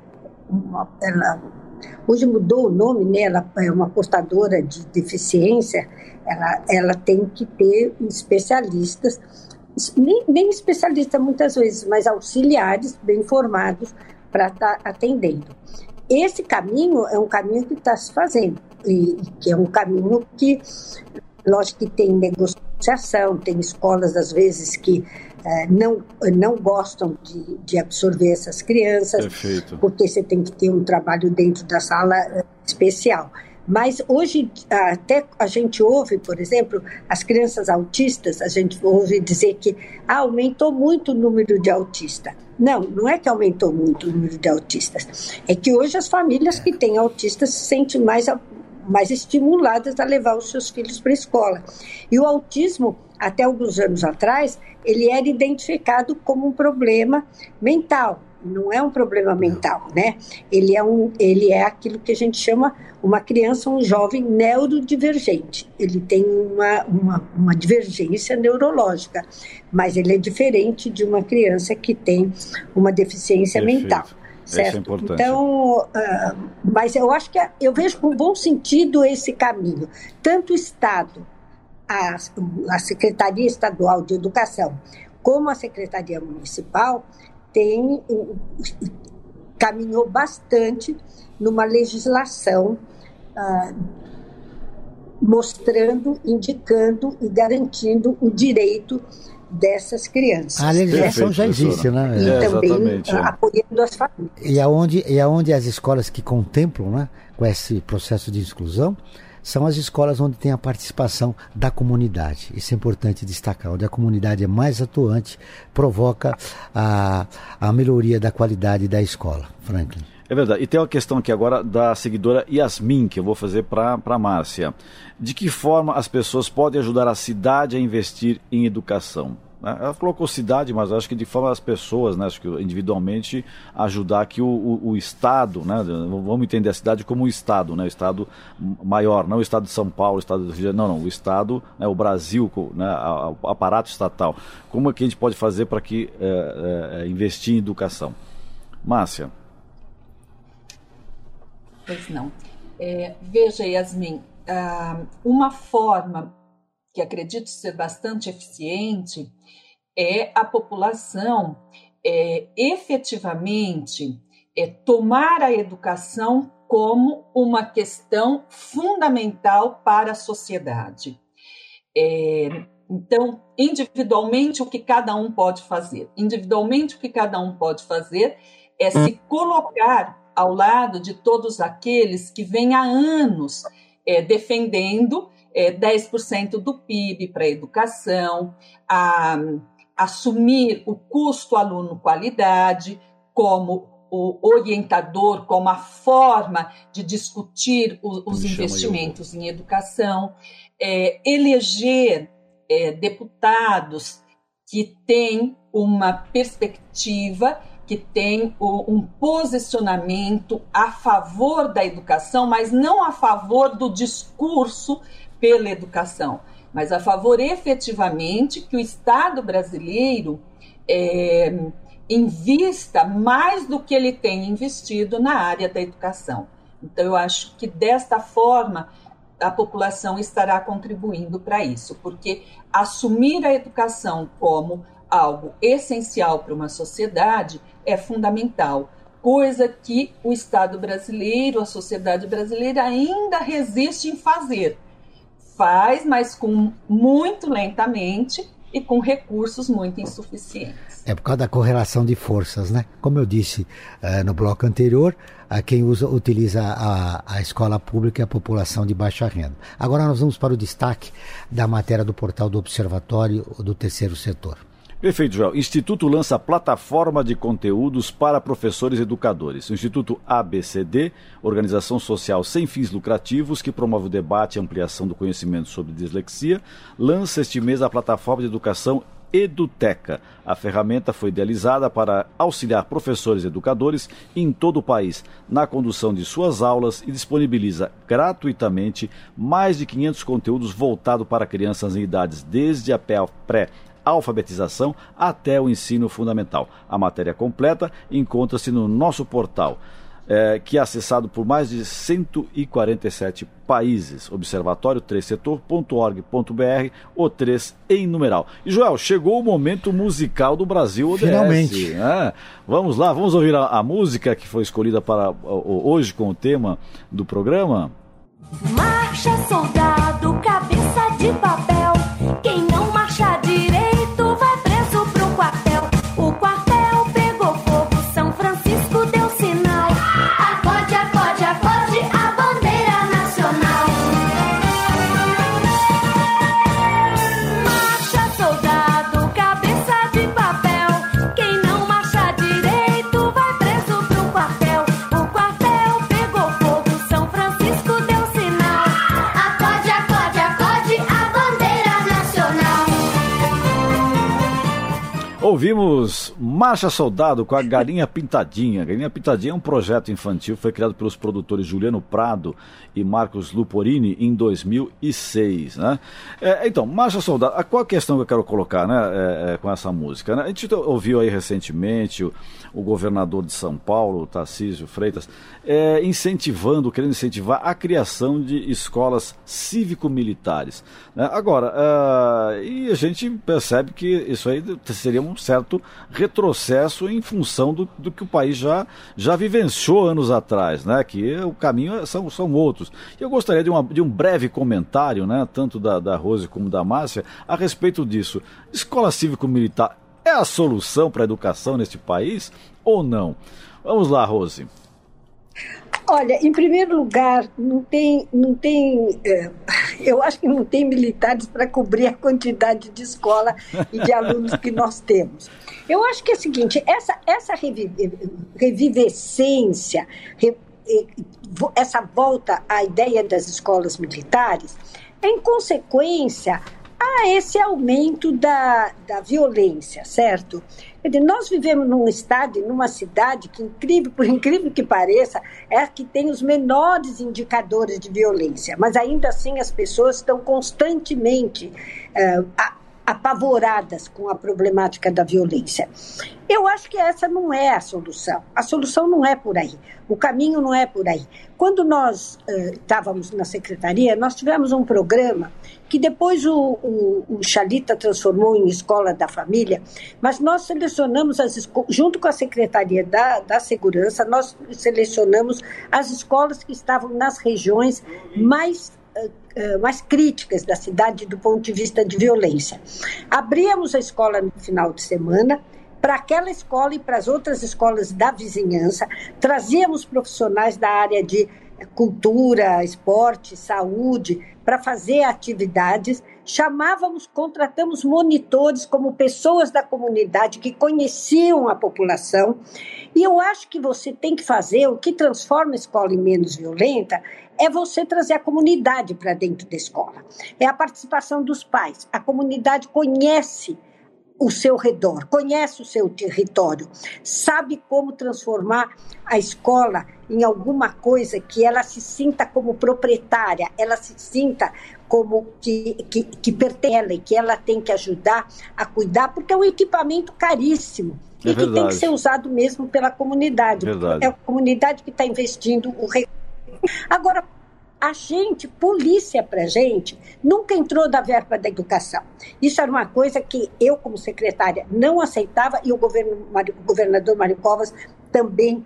hoje mudou o nome, né? Ela é uma portadora de deficiência, ela tem que ter especialistas, nem especialistas muitas vezes, mas auxiliares bem formados para estar atendendo. Esse caminho é um caminho que está se fazendo, e que é um caminho que, lógico que tem negociação, tem escolas, às vezes, que não gostam de absorver essas crianças.
Perfeito.
Porque você tem que ter um trabalho dentro da sala especial. Mas hoje, até a gente ouve, por exemplo, as crianças autistas, a gente ouve dizer que aumentou muito o número de autistas. Não é que aumentou muito o número de autistas. É que hoje as famílias que têm autistas se sentem mais estimuladas a levar os seus filhos para a escola. E o autismo, até alguns anos atrás, ele era identificado como um problema mental. Não é um problema mental, né? Ele é aquilo que a gente chama uma criança, um jovem neurodivergente. Ele tem uma divergência neurológica, mas ele é diferente de uma criança que tem uma deficiência mental. Certo?
Isso é importante.
Então, mas eu acho que eu vejo com bom sentido esse caminho. Tanto o Estado, a Secretaria Estadual de Educação, como a Secretaria Municipal, caminhou bastante numa legislação mostrando, indicando e garantindo o direito dessas crianças.
A legislação já existe, né?
E também apoiando as famílias.
E aonde as escolas que contemplam, né, com esse processo de exclusão, são as escolas onde tem a participação da comunidade. Isso é importante destacar. Onde a comunidade é mais atuante, provoca a melhoria da qualidade da escola. Franklin.
É verdade. E tem uma questão aqui agora da seguidora Yasmin, que eu vou fazer para a Márcia. De que forma as pessoas podem ajudar a cidade a investir em educação? Ela colocou cidade, mas acho que de forma as pessoas, né, acho que individualmente ajudar que o Estado, né, vamos entender a cidade como o Estado, né, o Estado maior, não o Estado de São Paulo, o Estado do Rio de Janeiro, não, o Estado, né, o Brasil, né, o aparato estatal. Como é que a gente pode fazer para que investir em educação? Márcia.
Pois não. Veja, Yasmin, uma forma que acredito ser bastante eficiente é a população efetivamente tomar a educação como uma questão fundamental para a sociedade. Então, individualmente, o que cada um pode fazer? Individualmente, o que cada um pode fazer é se colocar ao lado de todos aqueles que vêm há anos defendendo 10% do PIB para a educação, assumir o custo aluno-qualidade como o orientador, como a forma de discutir os investimentos em educação, eleger deputados que têm uma perspectiva, que tem um posicionamento a favor da educação, mas não a favor do discurso pela educação, mas a favor efetivamente que o Estado brasileiro invista mais do que ele tem investido na área da educação. Então, eu acho que desta forma a população estará contribuindo para isso, porque assumir a educação como algo essencial para uma sociedade é fundamental, coisa que o Estado brasileiro, a sociedade brasileira ainda resiste em fazer. Faz, mas muito lentamente e com recursos muito insuficientes.
É por causa da correlação de forças, né? Como eu disse no bloco anterior, quem utiliza a escola pública é a população de baixa renda. Agora nós vamos para o destaque da matéria do portal do Observatório do Terceiro Setor.
Perfeito, Joel. Instituto lança plataforma de conteúdos para professores e educadores. O Instituto ABCD, organização social sem fins lucrativos, que promove o debate e ampliação do conhecimento sobre dislexia, lança este mês a plataforma de educação Eduteca. A ferramenta foi idealizada para auxiliar professores e educadores em todo o país na condução de suas aulas e disponibiliza gratuitamente mais de 500 conteúdos voltados para crianças em idades desde a pré-alfabetização até o ensino fundamental. A matéria completa encontra-se no nosso portal, que é acessado por mais de 147 países. observatório3setor.org.br, o 3 em numeral. E, Joel, chegou o momento musical do Brasil ODS.
Finalmente.
Vamos lá, vamos ouvir a música que foi escolhida para hoje com o tema do programa.
Marcha, soldado, cabeça de papel. Quem não marcha direito vai preso pro quartel. O quartel pegou fogo, São Francisco deu sinal. Acorde, acorde, acorde, a bandeira nacional. Marcha, soldado, cabeça de papel. Quem não marcha direito vai preso pro quartel. O quartel pegou fogo, São Francisco deu sinal. Acorde, acorde, acorde, a bandeira nacional.
Ouvimos Marcha Soldado com a Galinha Pintadinha. Galinha Pintadinha é um projeto infantil, foi criado pelos produtores Juliano Prado e Marcos Luporini em 2006, né? Então, Marcha Soldado, qual a questão que eu quero colocar, né, com essa música, né? A gente ouviu aí recentemente o governador de São Paulo, Tarcísio Freitas, querendo incentivar a criação de escolas cívico-militares, né? Agora, e a gente percebe que isso aí seria um certo retrocesso em função do que o país já vivenciou anos atrás, né? Que o caminho são outros. E eu gostaria de um breve comentário, né? Tanto da Rose como da Márcia, a respeito disso. Escola cívico-militar é a solução para a educação neste país ou não? Vamos lá, Rose.
Olha, em primeiro lugar, eu acho que não tem militares para cobrir a quantidade de escola e de alunos que nós temos. Eu acho que é o seguinte, essa revivescência, essa volta à ideia das escolas militares, é em consequência a esse aumento da violência, certo? Quer dizer, nós vivemos num estado e numa cidade que, por incrível que pareça, é a que tem os menores indicadores de violência, mas ainda assim as pessoas estão constantemente apavoradas com a problemática da violência. Eu acho que essa não é a solução. A solução não é por aí. O caminho não é por aí. Quando nós estávamos na secretaria, nós tivemos um programa que depois o Chalita transformou em Escola da Família, mas nós selecionamos, junto com a Secretaria da Segurança, nós selecionamos as escolas que estavam nas regiões mais críticas da cidade do ponto de vista de violência. Abríamos a escola no final de semana, para aquela escola e para as outras escolas da vizinhança, trazíamos profissionais da área de cultura, esporte, saúde, para fazer atividades, contratamos monitores como pessoas da comunidade que conheciam a população, e eu acho que você tem que fazer, o que transforma a escola em menos violenta, é você trazer a comunidade para dentro da escola, é a participação dos pais, a comunidade conhece o seu redor, conhece o seu território, sabe como transformar a escola em alguma coisa que ela se sinta como proprietária, ela se sinta como que pertence a ela e que ela tem que ajudar a cuidar, porque é um equipamento caríssimo e que tem que ser usado mesmo pela comunidade. É a comunidade que está investindo o recurso. Agora, a gente, polícia para a gente, nunca entrou da verba da educação. Isso era uma coisa que eu, como secretária, não aceitava e o governador Mário Covas também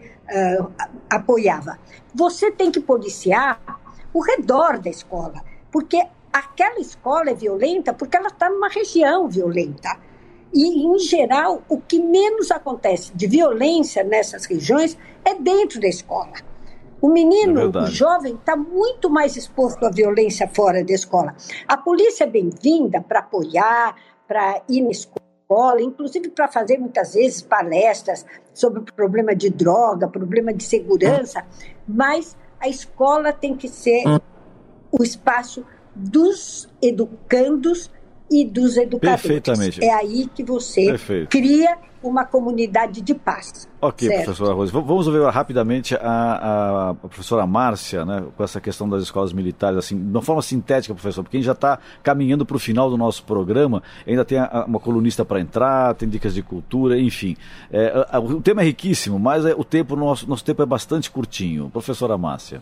apoiava. Você tem que policiar o redor da escola, porque aquela escola é violenta porque ela está numa região violenta. E, em geral, o que menos acontece de violência nessas regiões é dentro da escola. O menino, o jovem, está muito mais exposto à violência fora da escola. A polícia é bem-vinda para apoiar, para ir na escola, inclusive para fazer muitas vezes palestras sobre o problema de droga, problema de segurança, mas a escola tem que ser o espaço dos educandos e dos educadores.
Perfeitamente.
É aí que você cria uma comunidade de paz.
Ok,
certo?
Professora Rose. Vamos ouvir rapidamente a professora Márcia, né, com essa questão das escolas militares, assim, de uma forma sintética, professor, porque a gente já está caminhando para o final do nosso programa, ainda tem uma colunista para entrar, tem dicas de cultura, enfim. O tema é riquíssimo, mas nosso tempo é bastante curtinho. Professora Márcia.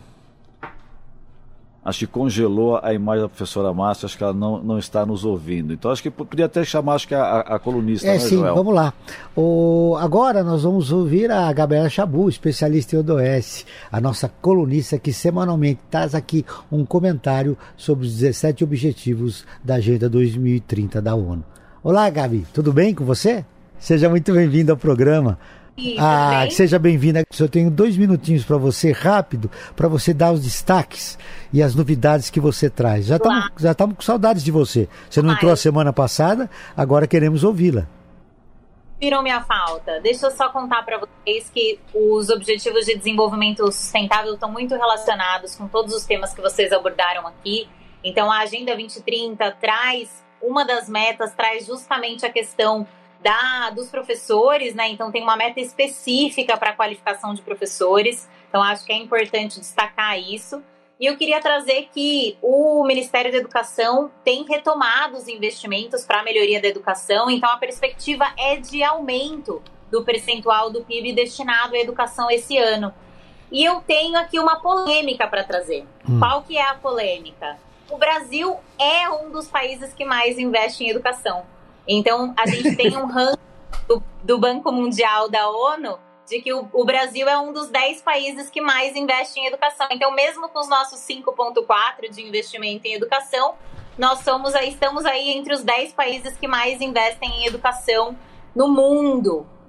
Acho que congelou a imagem da professora Márcia, acho que ela não está nos ouvindo. Então acho que podia até chamar a colunista, né,
sim,
Joel?
Vamos lá. Agora nós vamos ouvir a Gabriela Chabu, especialista em ODS, a nossa colunista que semanalmente traz aqui um comentário sobre os 17 objetivos da Agenda 2030 da ONU. Olá, Gabi, tudo bem com você? Seja muito bem-vinda ao programa. Seja bem-vinda. Eu tenho 2 minutinhos para você, rápido, para você dar os destaques e as novidades que você traz. Já estamos com saudades de você. Você não entrou a semana passada, agora queremos ouvi-la.
Viram minha falta. Deixa eu só contar para vocês que os Objetivos de Desenvolvimento Sustentável estão muito relacionados com todos os temas que vocês abordaram aqui. Então, a Agenda 2030 uma das metas traz justamente a questão dos professores, né? Então tem uma meta específica para a qualificação de professores, então acho que é importante destacar isso. E eu queria trazer que o Ministério da Educação tem retomado os investimentos para a melhoria da educação, então a perspectiva é de aumento do percentual do PIB destinado à educação esse ano. E eu tenho aqui uma polêmica para trazer. Qual que é a polêmica? O Brasil é um dos países que mais investe em educação. Então, a gente tem um ranking do Banco Mundial da ONU de que o Brasil é um dos 10 países que mais investe em educação. Então, mesmo com os nossos 5,4% de investimento em educação, nós estamos aí entre os 10 países que mais investem em educação no mundo.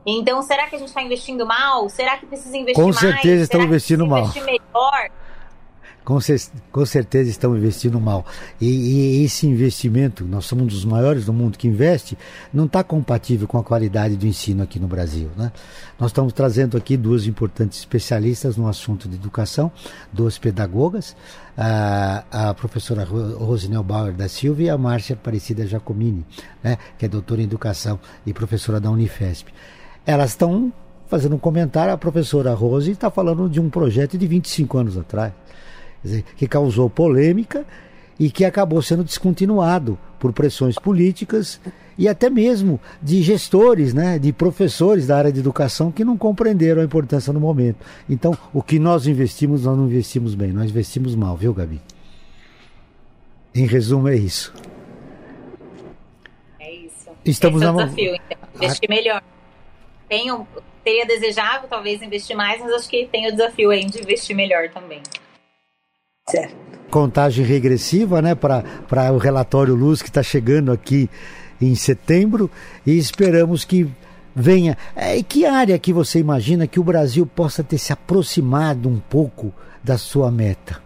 Então, será que a gente está investindo mal? Será que precisa investir mais?
Com certeza estão investindo mal.
Investir melhor?
Com certeza estão investindo mal. E esse investimento, nós somos um dos maiores do mundo que investe, não está compatível com a qualidade do ensino aqui no Brasil, né? Nós estamos trazendo aqui duas importantes especialistas no assunto de educação, duas pedagogas, a professora Rosinel Bauer da Silva e a Márcia Aparecida Giacomini, né, que é doutora em educação e professora da Unifesp. Elas estão fazendo um comentário, a professora Rose está falando de um projeto de 25 anos atrás, que causou polêmica e que acabou sendo descontinuado por pressões políticas e até mesmo de gestores, né, de professores da área de educação que não compreenderam a importância no momento. Então, o que nós investimos, nós não investimos bem, nós investimos mal, viu, Gabi? Em resumo, é isso.
É isso.
Estamos
Esse é o desafio, então, investir melhor. Seria desejável, talvez, investir mais, mas acho que tem o desafio aí de investir melhor também.
Certo.
Contagem regressiva, né, para o relatório Luz que está chegando aqui em setembro e esperamos que venha. Que área que você imagina que o Brasil possa ter se aproximado um pouco da sua meta?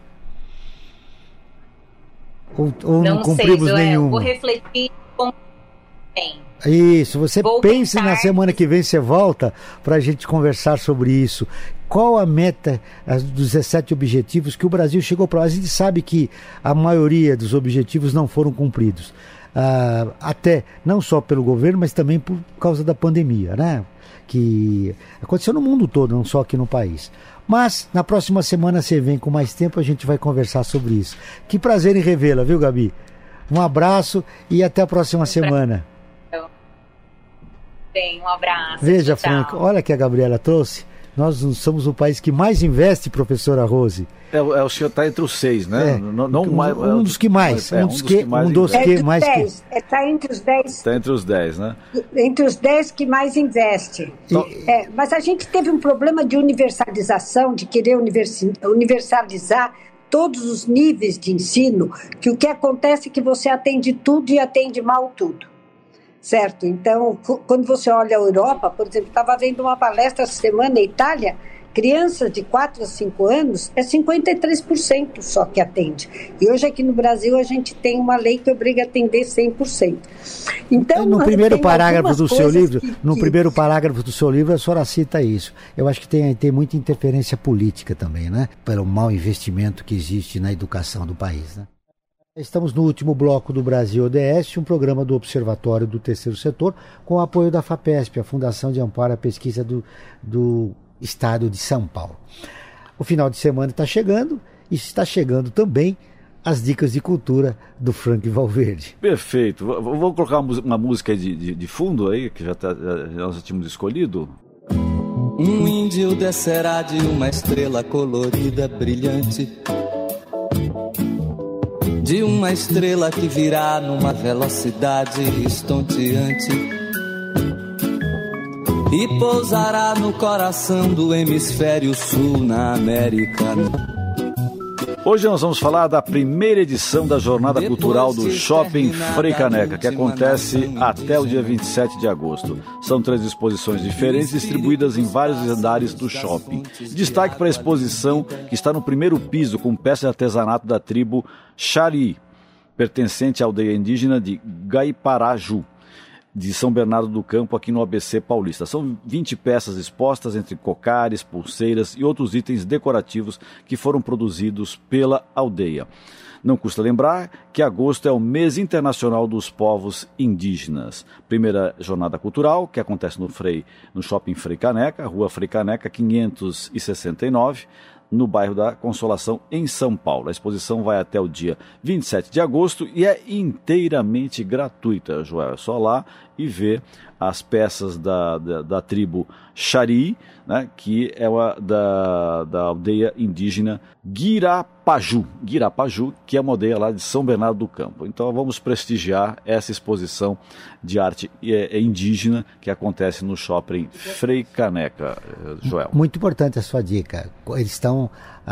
Ou não cumprimos nenhuma?
Vou refletir com bem.
Isso, você pense na semana que vem, você volta para a gente conversar sobre isso. Qual a meta dos 17 objetivos que o Brasil chegou para? A gente sabe que a maioria dos objetivos não foram cumpridos. Até não só pelo governo, mas também por causa da pandemia, né? Que aconteceu no mundo todo, não só aqui no país. Mas na próxima semana você vem com mais tempo, a gente vai conversar sobre isso. Que prazer em revê-la, viu, Gabi? Um abraço e até a próxima semana.
Bem, um abraço.
Veja, Frank, olha que a Gabriela trouxe. Nós somos o país que mais investe, professora Rose.
O senhor está entre os 6, né?
Um dos que mais.
Está entre os 10.
Está entre os 10, né?
Entre os 10 que mais investe. Mas a gente teve um problema de universalização, de querer universalizar todos os níveis de ensino, que o que acontece é que você atende tudo e atende mal tudo. Certo? Então, quando você olha a Europa, por exemplo, estava vendo uma palestra essa semana na Itália, crianças de 4 a 5 anos, é 53% só que atende. E hoje aqui no Brasil a gente tem uma lei que obriga a atender 100%. Então,
no primeiro parágrafo do seu livro, primeiro parágrafo do seu livro, a senhora cita isso. Eu acho que tem muita interferência política também, né? Pelo mau investimento que existe na educação do país, né? Estamos no último bloco do Brasil ODS, um programa do Observatório do Terceiro Setor, com o apoio da FAPESP, a Fundação de Amparo à Pesquisa do Estado de São Paulo. O final de semana está chegando e está chegando também as dicas de cultura do Frank Valverde.
Perfeito. Vou colocar uma música de fundo aí, que nós já tínhamos escolhido.
Um índio descerá de uma estrela colorida, brilhante, de uma estrela que virá numa velocidade estonteante e pousará no coração do hemisfério sul, na América.
Hoje nós vamos falar da primeira edição da Jornada Cultural do Shopping Frei Caneca, que acontece até o dia 27 de agosto. São 3 exposições diferentes distribuídas em vários andares do shopping. Destaque para a exposição que está no primeiro piso com peças de artesanato da tribo Xari, pertencente à aldeia indígena de Gaiparaju, de São Bernardo do Campo, aqui no ABC Paulista. São 20 peças expostas entre cocares, pulseiras e outros itens decorativos que foram produzidos pela aldeia. Não custa lembrar que agosto é o mês internacional dos povos indígenas. Primeira jornada cultural, que acontece no Shopping Frei Caneca, Rua Frei Caneca, 569, no bairro da Consolação, em São Paulo. A exposição vai até o dia 27 de agosto e é inteiramente gratuita, Joel. É só lá e ver as peças da tribo Xari, né, que é da aldeia indígena Guirapaju, que é uma aldeia lá de São Bernardo do Campo. Então vamos prestigiar essa exposição de arte indígena que acontece no Shopping Frei Caneca, Joel.
Muito importante a sua dica. Eles estão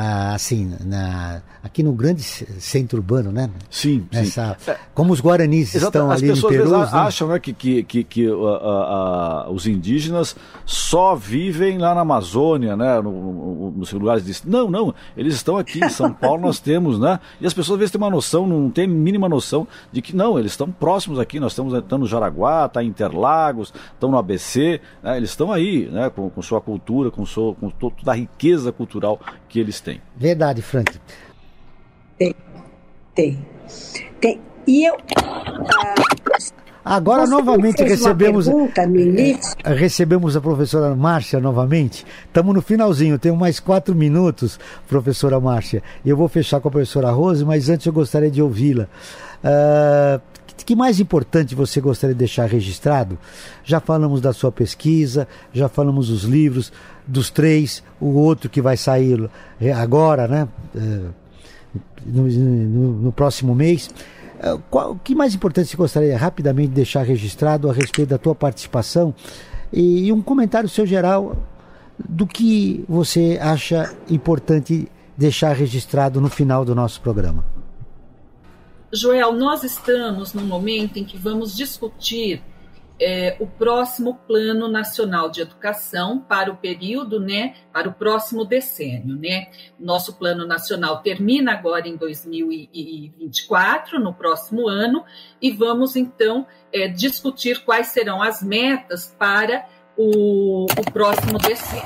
aqui no grande centro urbano, né?
Sim.
Como os guaranis estão ali em Peru.
As pessoas acham, né, que que os indígenas só vivem lá na Amazônia, né, nos lugares de... Não, eles estão aqui em São Paulo, nós temos, né? E as pessoas às vezes têm uma noção, não tem a mínima noção de que não, eles estão próximos aqui, nós estamos no Jaraguá, está em Interlagos, estão no ABC, né, eles estão aí, né, com sua cultura, com toda a riqueza cultural que eles têm.
Verdade, Franklin.
Tem. E eu...
Agora novamente recebemos a professora Márcia novamente. Estamos no finalzinho, temos mais 4 minutos, professora Márcia. Eu vou fechar com a professora Rose, mas antes eu gostaria de ouvi-la. O que mais importante você gostaria de deixar registrado? Já falamos da sua pesquisa, já falamos dos livros, dos 3, o outro que vai sair agora, né? No próximo mês. O que mais importante você gostaria rapidamente de deixar registrado a respeito da tua participação e um comentário seu geral do que você acha importante deixar registrado no final do nosso programa?
Joel, nós estamos no momento em que vamos discutir o próximo Plano Nacional de Educação para o período, né, para o próximo decênio, né? Nosso Plano Nacional termina agora em 2024, no próximo ano, e vamos, então, discutir quais serão as metas para o próximo decênio.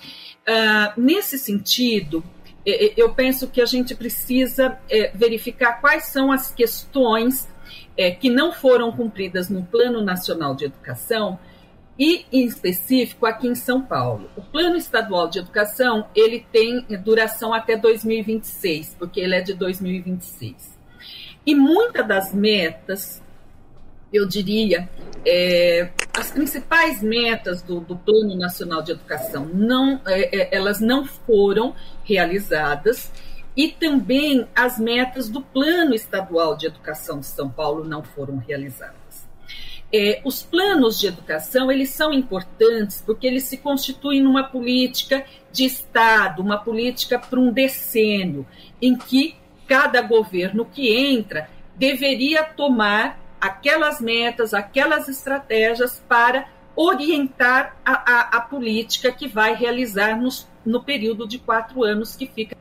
Nesse sentido, eu penso que a gente precisa verificar quais são as questões que não foram cumpridas no Plano Nacional de Educação e, em específico, aqui em São Paulo. O Plano Estadual de Educação, ele tem duração até 2026, porque ele é de 2026. E muitas das metas, eu diria, as principais metas do Plano Nacional de Educação, elas não foram realizadas. E também as metas do Plano Estadual de Educação de São Paulo não foram realizadas. Os planos de educação, eles são importantes porque eles se constituem numa política de Estado, uma política para um decênio, em que cada governo que entra deveria tomar aquelas metas, aquelas estratégias para orientar a política que vai realizar no período de 4 anos que fica.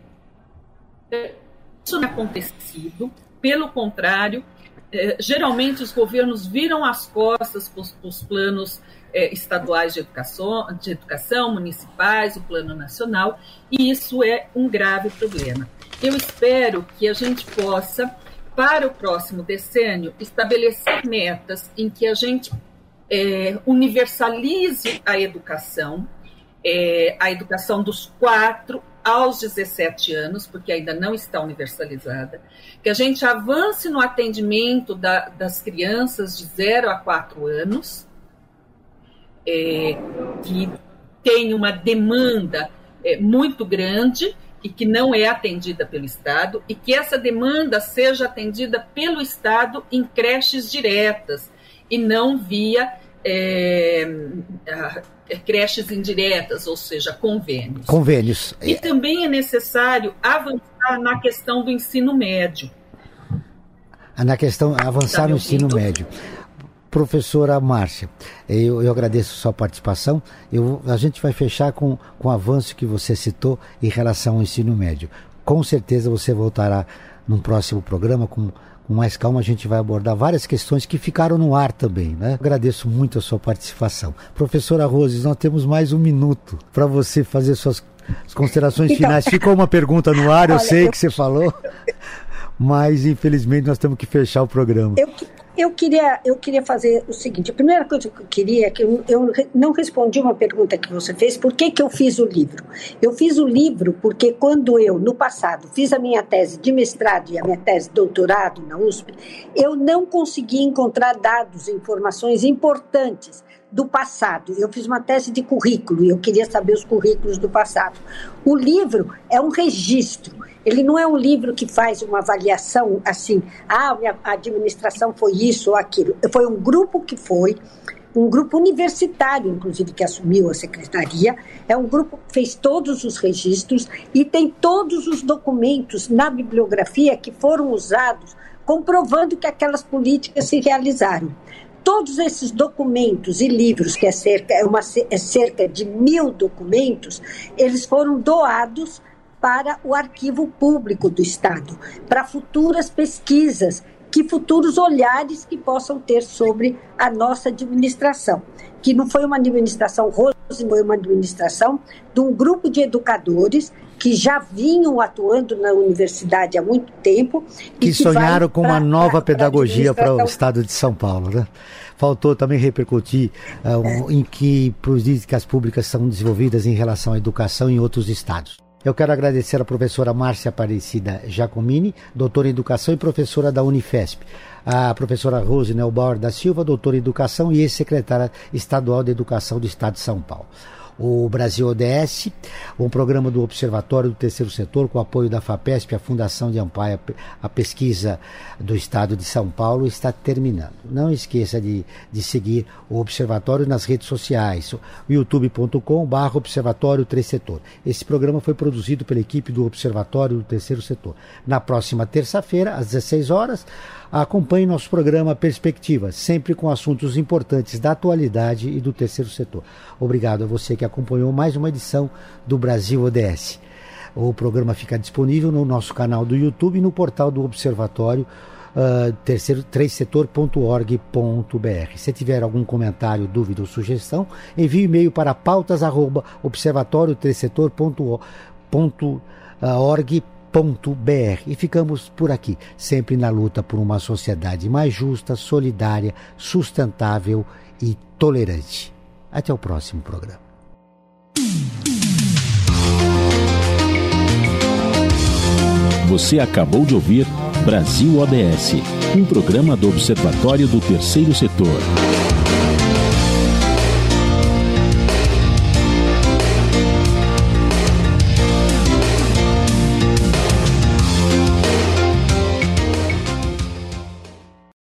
Isso não é acontecido, pelo contrário, geralmente os governos viram as costas para os planos estaduais de educação, municipais, o plano nacional, e isso é um grave problema. Eu espero que a gente possa, para o próximo decênio, estabelecer metas em que a gente universalize a educação dos 4 aos 17 anos, porque ainda não está universalizada, que a gente avance no atendimento das crianças de 0 a 4 anos, que tem uma demanda muito grande e que não é atendida pelo Estado, e que essa demanda seja atendida pelo Estado em creches diretas, e não via creches indiretas, ou seja, convênios. E também é necessário avançar na questão do ensino médio.
Avançar no ensino médio. Professora Márcia, eu agradeço a sua participação. A gente vai fechar com o avanço que você citou em relação ao ensino médio. Com certeza você voltará num próximo programa com mais calma, a gente vai abordar várias questões que ficaram no ar também, né? Agradeço muito a sua participação. Professora Rose, nós temos mais 1 minuto para você fazer suas considerações finais. Ficou uma pergunta no ar, eu sei que você falou, mas infelizmente nós temos que fechar o programa.
Eu queria fazer o seguinte, a primeira coisa que eu queria é que eu não respondi uma pergunta que você fez, por que eu fiz o livro? Eu fiz o livro porque quando eu, no passado, fiz a minha tese de mestrado e a minha tese de doutorado na USP, eu não consegui encontrar dados, informações importantes do passado. Eu fiz uma tese de currículo e eu queria saber os currículos do passado. O livro é um registro. Ele não é um livro que faz uma avaliação assim, a administração foi isso ou aquilo. Foi um grupo um grupo universitário, inclusive, que assumiu a secretaria. É um grupo que fez todos os registros e tem todos os documentos na bibliografia que foram usados, comprovando que aquelas políticas se realizaram. Todos esses documentos e livros, que é cerca de 1.000 documentos, eles foram doados para o arquivo público do Estado, para futuras pesquisas, futuros olhares que possam ter sobre a nossa administração, que não foi uma administração rosa, foi uma administração de um grupo de educadores que já vinham atuando na universidade há muito tempo.
Que sonharam com uma nova pedagogia para o Estado de São Paulo, né? Faltou também repercutir em que políticas públicas são desenvolvidas em relação à educação em outros estados. Eu quero agradecer a professora Márcia Aparecida Giacomini, doutora em Educação e professora da Unifesp. A professora Rose Neubauer da Silva, doutora em Educação e ex-secretária estadual de Educação do Estado de São Paulo. O Brasil ODS, um programa do Observatório do Terceiro Setor, com apoio da FAPESP, a Fundação de Amparo à Pesquisa do Estado de São Paulo, está terminando. Não esqueça de seguir o Observatório nas redes sociais, youtube.com/Observatório Terceiro Setor. Esse programa foi produzido pela equipe do Observatório do Terceiro Setor. Na próxima terça-feira, às 16 horas, acompanhe nosso programa Perspectiva, sempre com assuntos importantes da atualidade e do terceiro setor. Obrigado a você que acompanhou mais uma edição do Brasil ODS. O programa fica disponível no nosso canal do YouTube e no portal do Observatório, terceitoresetor.org.br. Se tiver algum comentário, dúvida ou sugestão, envie e-mail para pautas@observatoriotercetor.org.br. E ficamos por aqui, sempre na luta por uma sociedade mais justa, solidária, sustentável e tolerante. Até o próximo programa.
Você acabou de ouvir Brasil ODS, um programa do Observatório do Terceiro Setor.